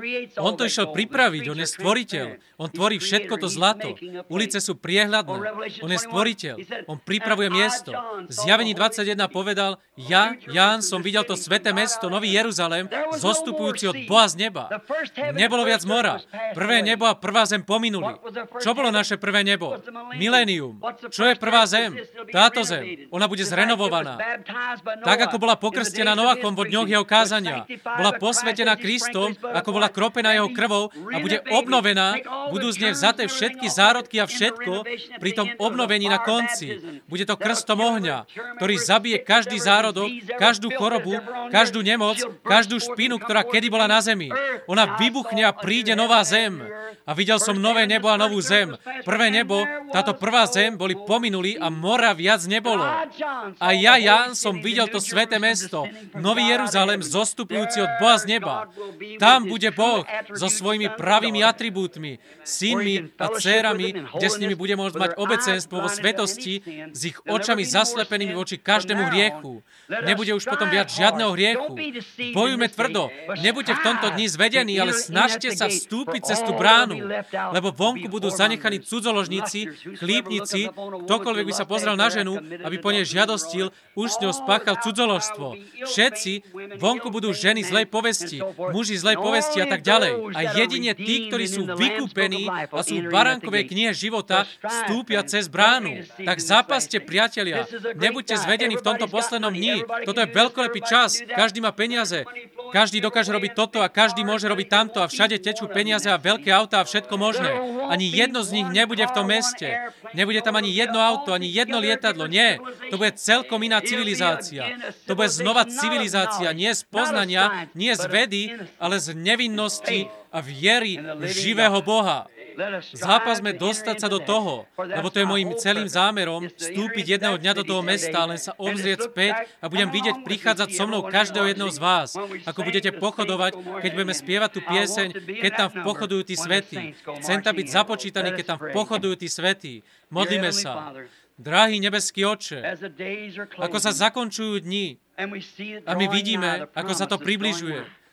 On to išiel pripraviť, on je stvoriteľ. On tvorí všetko to zlato. Ulice sú priehľadné. On je stvoriteľ. On pripravuje miesto. Zjavení 21 povedal, ja, Ján, som videl to sväté mesto, Nový Jeruzalém, zostupujúci od Boha z neba. Nebolo viac mora. Prvé nebo a prvá zem pominuli. Čo bolo naše prvé nebo? Milénium. Čo je prvá zem? Táto zem. Ona bude zrenovovaná. Tak, ako bola pokrstená Noachom vo dňoch jeho kázania. Bola posvetená Kristom, ako bola kropená jeho krvou a bude obnovená. Budú z nej vzaté všetky zárodky a všetko pri tom obnovení na konci. Bude to krstom ohňa, ktorý zabije každý zárodok, každú chorobu, každú nemoc, každú špinu, ktorá kedy bola na zemi. Ona vybuchne a príde nová zem. A videl som nové nebo a novú zem. Prvé nebo, táto prvá zem, boli pominuli a mora viac nebolo. A ja, Ján, som videl to sväté mesto, Nový Jeruzalém, zostupujúci od Boha z neba. Tam bude Boh so svojimi pravými atribútmi, synmi a dcérami, kde s nimi bude môcť mať obecenstvo vo svetosti, s ich očami zaslepenými voči každému hriechu. Nebude už potom viac žiadneho hriechu. Bojujme tvrdo. Nebuďte v tomto dni zvedení, ale snažte sa vstúpiť cez tú bránu, lebo vonku budú zanechaní cudzoložníci, chlípnici, ktokoľvek by sa pozrel na ženu, aby po nej žiadostil, už s ňou spáchal cudzoložstvo. Všetci vonku budú ženy zlej povesti, muži zlej povesti a tak ďalej. A jedine tí, ktorí sú vykúpení a sú v baránkovej knihe života, vstúpia cez bránu. Tak zápaste, priatelia. Nebuďte zvedení v tomto poslednom dni. Toto je veľkolepý čas. Každý má peniaze. Každý dokáže robiť toto a každý môže robiť tamto a všade tečú peniaze a veľké autá a všetko možné. Ani jedno z nich nebude v tom meste. Nebude tam ani jedno auto, ani jedno lietadlo. Nie. To bude celkom iná civilizácia. To bude znova civilizácia, nie z poznania, nie z vedy, ale z nevinnosti a viery živého Boha. Zápasme dostať sa do toho, lebo to je môjim celým zámerom vstúpiť jedného dňa do toho mesta, len sa obzrieť späť a budem vidieť prichádzať so mnou každého jedného z vás, ako budete pochodovať, keď budeme spievať tú pieseň, keď tam pochodujú tí svätí. Chcem tam byť započítaný, keď tam pochodujú tí svätí. Modlíme sa. Drahý nebeský Otče, ako sa zakončujú dni a my vidíme, ako sa to približuje.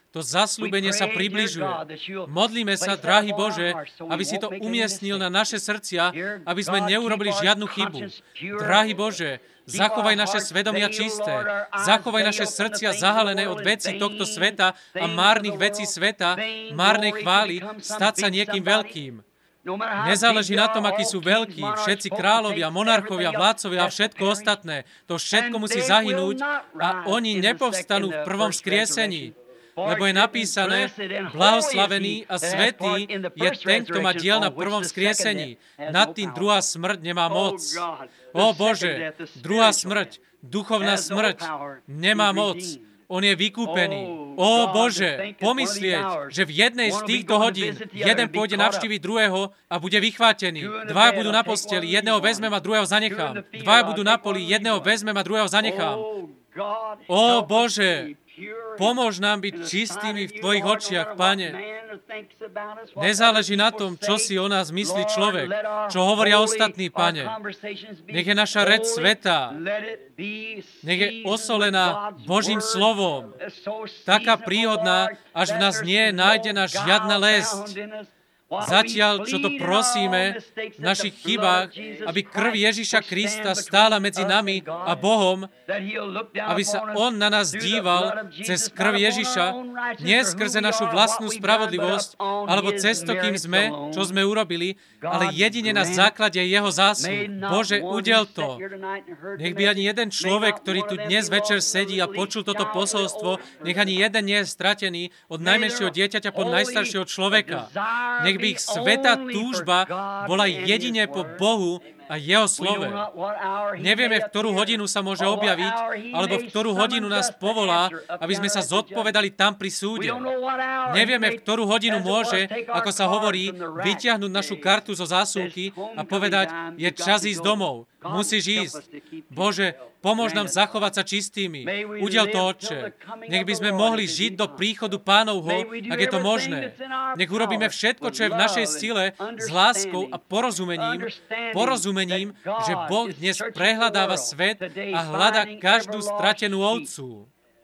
To zasľúbenie sa približuje. Modlíme sa, drahý Bože, aby si to umiestnil na naše srdcia, aby sme neurobili žiadnu chybu. Drahý Bože, zachovaj naše svedomia čisté. Zachovaj naše srdcia zahalené od vecí tohto sveta a márnych vecí sveta, márnej chvály, stať sa niekým veľkým. Nezáleží na tom, akí sú veľkí, všetci kráľovia, monarchovia, vládcovia a všetko ostatné. To všetko musí zahynúť a oni nepovstanú v prvom vzkriesení. Lebo je napísané, blahoslavený a svätý je ten, kto má diel na prvom vzkriesení. Nad tým druhá smrť nemá moc. Ó Bože, druhá smrť, duchovná smrť, nemá moc. On je vykúpený. Ó Bože, pomyslieť, že v jednej z týchto hodín jeden pôjde navštíviť druhého a bude vychvátený. Dvaja budú na posteli, jedného vezmem a druhého zanechám. Dvaja budú na poli, jedného vezmem a druhého zanechám. Ó Bože, pomôž nám byť čistými v Tvojich očiach, Pane. Nezáleží na tom, čo si o nás myslí človek, čo hovoria ostatní, Pane. Nech je naša reč svätá. Nech je osolená Božím slovom. Taká príhodná, až v nás nie je nájdená žiadna lesť. Zatiaľ, čo to prosíme v našich chybách, aby krv Ježiša Krista stála medzi nami a Bohom, aby sa On na nás díval cez krv Ježiša, nie skrze našu vlastnú spravodlivosť, alebo cez to, kým sme, čo sme urobili, ale jedine na základe Jeho zásluh. Bože, udel to. Nech by ani jeden človek, ktorý tu dnes večer sedí a počul toto posolstvo, nech ani jeden nie je stratený od najmenšieho dieťaťa po najstaršieho človeka. Nech by ich svätá túžba bola jedine po Bohu a Jeho slove. Nevieme, v ktorú hodinu sa môže objaviť, alebo v ktorú hodinu nás povolá, aby sme sa zodpovedali tam pri súde. Nevieme, v ktorú hodinu môže, ako sa hovorí, vyťahnuť našu kartu zo zásuvky a povedať, je čas ísť domov. Musíš ísť. Bože, pomôž nám zachovať sa čistými. Udiel to, Otče. Nech by sme mohli žiť do príchodu Pánovho, ak je to možné. Nech urobíme všetko, čo je v našej sile, s láskou a porozumením, že Boh dnes prehľadáva svet a hľadá každú stratenú ovcu.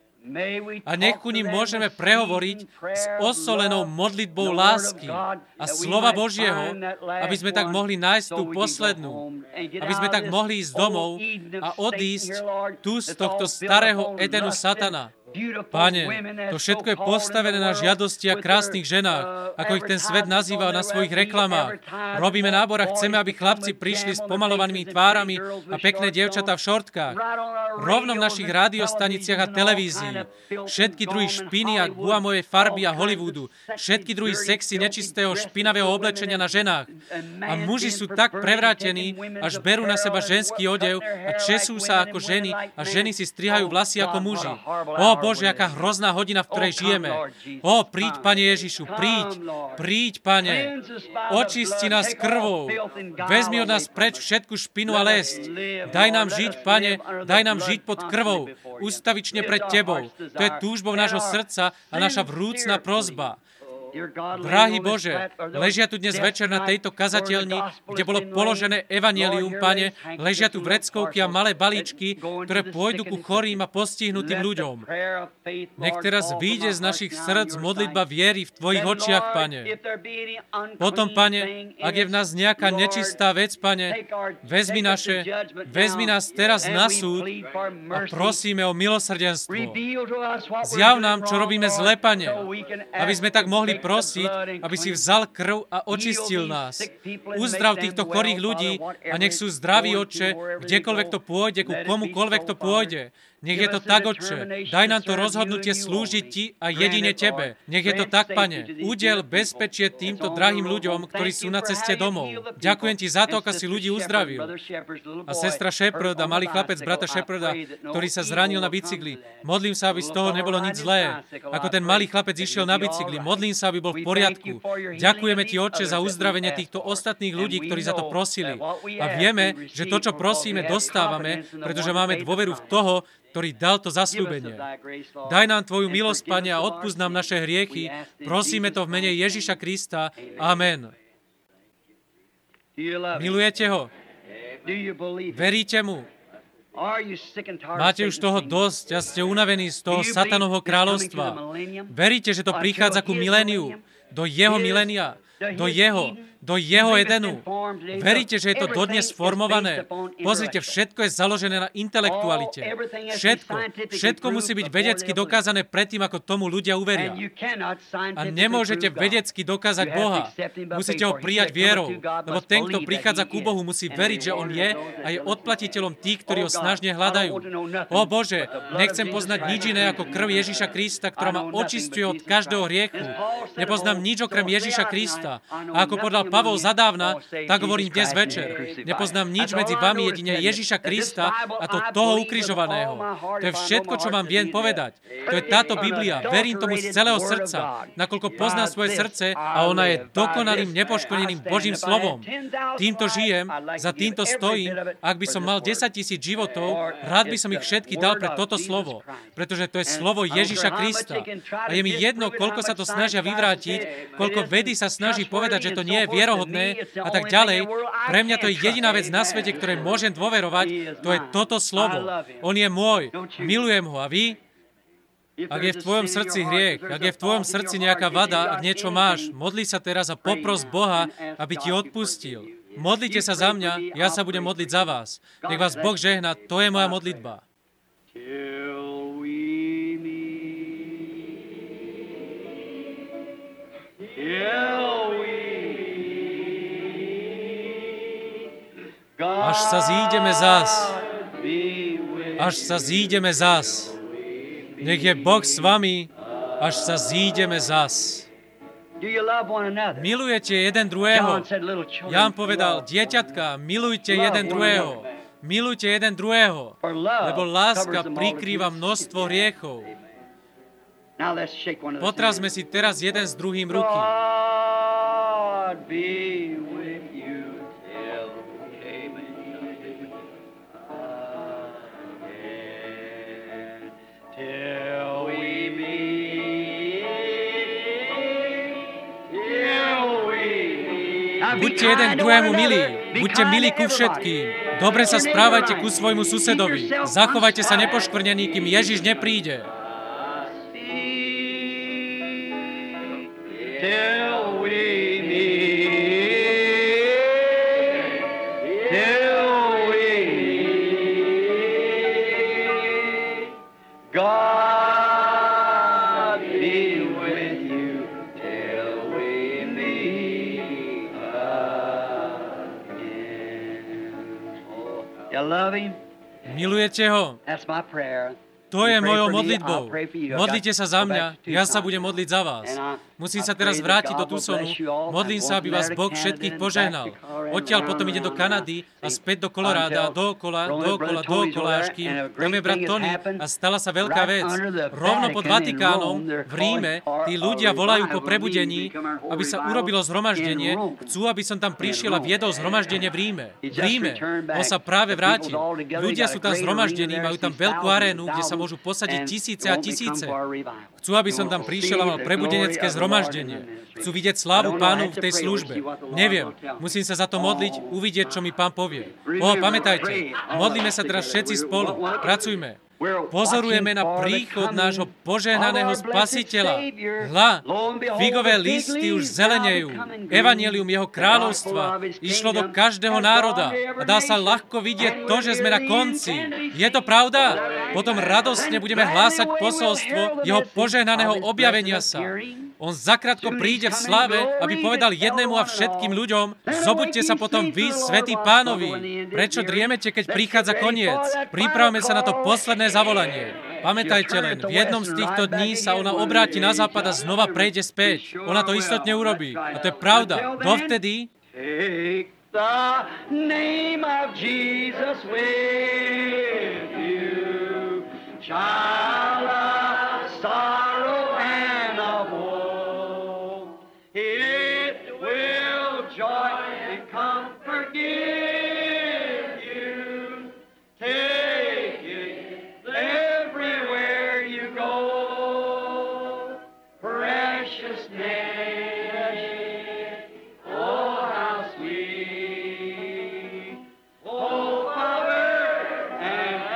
A nech ku ním môžeme prehovoriť s osolenou modlitbou lásky a slova Božieho, aby sme tak mohli nájsť tú poslednú, aby sme tak mohli ísť domov a odísť tu z tohto starého Edenu satana. Pane, to všetko je postavené na žiadosti a krásnych ženách, ako ich ten svet nazýva na svojich reklamách. Robíme nábor a chceme, aby chlapci prišli s pomalovanými tvárami a pekné dievčatá v šortkách. Rovno v našich rádiostaniciach a televízii. Všetky druhy špiny a guamovej farby a Hollywoodu. Všetky druhy sexy, nečistého, špinavého oblečenia na ženách. A muži sú tak prevrátení, až berú na seba ženský odev a česú sa ako ženy a ženy si strihajú vlasy ako muži. Bože, aká hrozná hodina, v ktorej žijeme. Príď, Pane Ježišu, príď, Pane. Očisti nás krvou. Vezmi od nás preč všetku špinu a lesť. Daj nám žiť, Pane, daj nám žiť pod krvou, ustavične pred Tebou. To je túžbou nášho srdca a naša vrúcna prosba. Drahý Bože, ležia tu dnes večer na tejto kazateľni, kde bolo položené evanjelium, Pane, ležia tu vreckovky a malé balíčky, ktoré pôjdu ku chorým a postihnutým ľuďom. Nech teraz vyjde z našich srdc modlitba viery v Tvojich očiach, Pane. Potom, Pane, ak je v nás nejaká nečistá vec, Pane, vezmi nás teraz na súd a prosíme o milosrdenstvo. Zjav nám, čo robíme zle, Pane, aby sme tak mohli prosiť, aby si vzal krv a očistil nás. Uzdrav týchto chorých ľudí a nech sú zdraví, Otče, kdekoľvek to pôjde, ku komukoľvek to pôjde. Nech je to tak, Otče. Daj nám to rozhodnutie slúžiť Ti a jedine Tebe. Nech je to tak, Pane. Udel bezpečie týmto drahým ľuďom, ktorí sú na ceste domov. Ďakujem Ti za to, ako si ľudí uzdravil. A sestra Shepherd a malý chlapec brata Shepherda, ktorý sa zranil na bicykli. Modlím sa, aby z toho nebolo nič zlé. Ako ten malý chlapec išiel na bicykli. Modlím sa, aby bol v poriadku. Ďakujeme Ti, Otče, za uzdravenie týchto ostatných ľudí, ktorí za to prosili. A vieme, že to, čo prosíme, dostávame, pretože máme dôveru v toho, ktorý dal to zasľúbenie. Daj nám Tvoju milosť, Pane, a odpusť nám naše hriechy. Prosíme to v mene Ježiša Krista. Amen. Milujete ho? Veríte mu? Máte už toho dosť a ste unavení z toho satanovho kráľovstva. Veríte, že to prichádza ku miléniu, do jeho milénia, do jeho Edenu. Veríte, že je to dodnes formované? Pozrite, všetko je založené na intelektualite. Všetko musí byť vedecky dokázané predtým, ako tomu ľudia uveria. A nemôžete vedecky dokázať Boha. Musíte ho prijať vierou, lebo ten, kto prichádza ku Bohu, musí veriť, že on je a je odplatiteľom tých, ktorí ho snažne hľadajú. Ó Bože, nechcem poznať nič iné ako krv Ježiša Krista, ktorá ma očisťuje od každého hriechu. Nepoznám nič okrem Ježiša Krista. A ako povedal Pavol zadávna, tak hovorím dnes večer. Nepoznám nič medzi vami, jedine Ježiša Krista a to toho ukrižovaného. To je všetko, čo vám viem povedať. To je táto Biblia. Verím tomu z celého srdca, nakoľko poznám svoje srdce a ona je dokonalým, nepoškodeným Božím slovom. Týmto žijem, za týmto stojím. Ak by som mal 10 000 životov, rád by som ich všetky dal pre toto slovo, pretože to je slovo Ježiša Krista. A je mi jedno, koľko sa to snažia vyvrátiť, koľko vedy sa snaží povedať, že to nie je vierohodné a tak ďalej. Pre mňa to je jediná vec na svete, ktorej môžem dôverovať, to je toto slovo. On je môj, milujem ho. A vy? Ak je v tvojom srdci hriech, ak je v tvojom srdci nejaká vada, ak niečo máš, modli sa teraz a popros Boha, aby ti odpustil. Modlite sa za mňa, ja sa budem modliť za vás. Nech vás Boh žehná, to je moja modlitba. Až sa zídeme zas. Až sa zídeme zas. Nech je Boh s vami, až sa zídeme zas. Milujete jeden druhého. Ján povedal, dieťatka, milujte jeden druhého. Milujte jeden druhého, lebo láska prikrýva množstvo hriechov. Potrazme si teraz jeden s druhým ruky. Buďte jeden druhému milí. Buďte milí ku všetkým. Dobre sa správajte ku svojmu susedovi. Zachovajte sa nepoškvrnení, kým Ježiš nepríde. Milujete ho? To je mojou modlitbou. Modlite sa za mňa, ja sa budem modliť za vás. Musím sa teraz vrátiť do Tucsonu. Modlím sa, aby vás Boh všetkých požehnal. Odtiaľ potom idem do Kanady a späť do Koloráda, dookola, až kým tam je brat Tony a stala sa veľká vec. Rovno pod Vatikánom v Ríme tí ľudia volajú po prebudení, aby sa urobilo zhromaždenie. Chcú, aby som tam prišiel a viedol zhromaždenie v Ríme. V Ríme. On sa práve vrátil. Ľudia sú tam zhromaždení, majú tam veľkú arénu, kde sa môžu posadiť tisíce a tisíce. Chcú, aby som tam prišiel a mal prebudenecké zhromaždenie. Chcú vidieť slávu Pánu v tej službe. Neviem, musím sa za to modliť, uvidieť, čo mi Pán povie. Pamätajte, modlíme sa teraz všetci spolu. Pracujme. Pozorujeme na príchod nášho požehnaného Spasiteľa. Hľa, figové listy už zelenejú. Evanjelium jeho kráľovstva išlo do každého národa a dá sa ľahko vidieť to, že sme na konci. Je to pravda? Potom radosne budeme hlásať posolstvo jeho požehnaného objavenia sa. On zakrátko príde v slave, aby povedal jednému a všetkým ľuďom, zobuďte sa potom vy, svätí Pánovi. Prečo driemete, keď prichádza koniec? Pripravme sa na to posledné zavolanie. Pamätajte len, v jednom z týchto dní sa ona obráti na západ a znova prejde späť. Ona to istotne urobí. A to je pravda. Dovtedy the name of Jesus with you, child of sorrow and of woe. It will joy and comfort give you. Take it everywhere you go. Precious name. And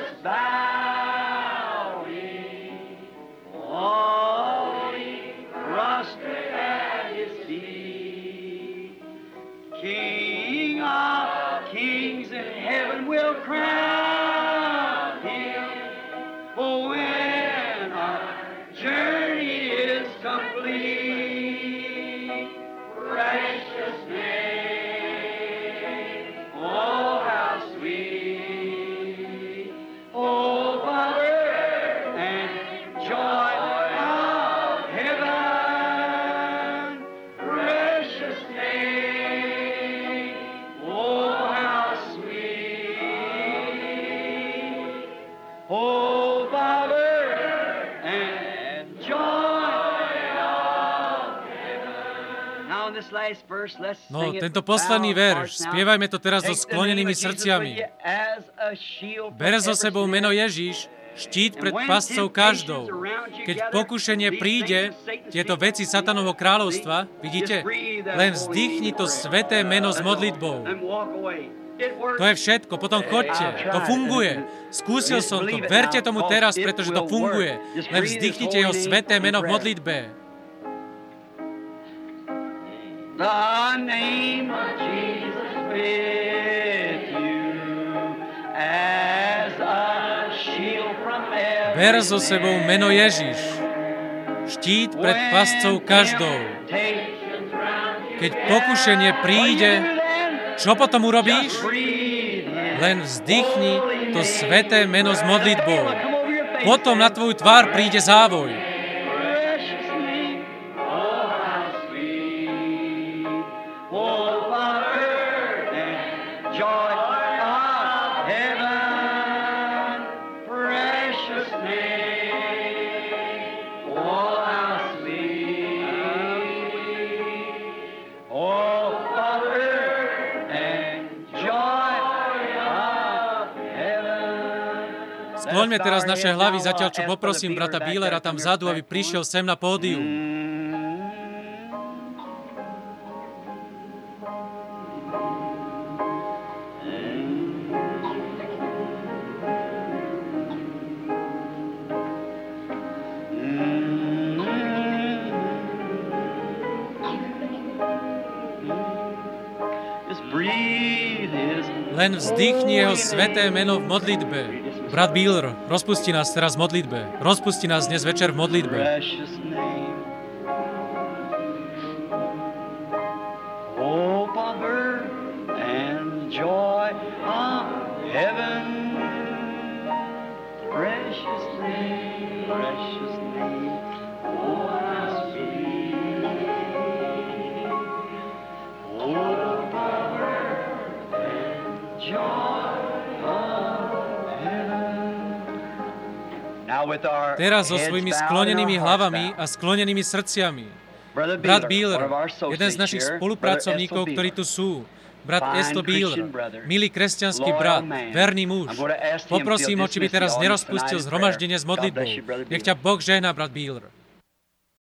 No, tento posledný verš, spievajme to teraz so sklonenými srdciami. Ber so sebou meno Ježiš, štít pred pascov každou. Keď pokušenie príde, tieto veci satanovho kráľovstva, vidíte, len vzdychni to sveté meno s modlitbou. To je všetko, potom choďte, to funguje. Skúsil som to, verte tomu teraz, pretože to funguje. Len vzdychnite jeho sveté meno v modlitbe. The name of Jesus with you as a shield from every Ber so sebou meno Ježiš, štít pred pascou každou. Keď pokušenie príde, čo potom urobíš? Len vzdychni to sveté meno s modlitbou. Potom na tvoju tvár príde závoj. Skloňme teraz naše hlavy, zatiaľ čo poprosím brata Bílera tam vzadu, aby prišiel sem na pódium. Len vzdychni jeho sveté meno v modlitbe. Brat Bíler, rozpusti nás teraz v modlitbe. Rozpusti nás dnes večer v modlitbe. Hope of earth and joy of heaven. Precious name, precious name. Oh, how sweet. Hope of earth and joy. Teraz so svojimi sklonenými hlavami a sklonenými srdciami. Brat Bíler, jeden z našich spolupracovníkov, ktorí tu sú. Brat Esto Bíler, milý kresťanský brat, verný muž. Poprosím ho, či by teraz nerozpustil zhromaždenie s modlitbou. Nech ťa Boh žehná, brat Bíler.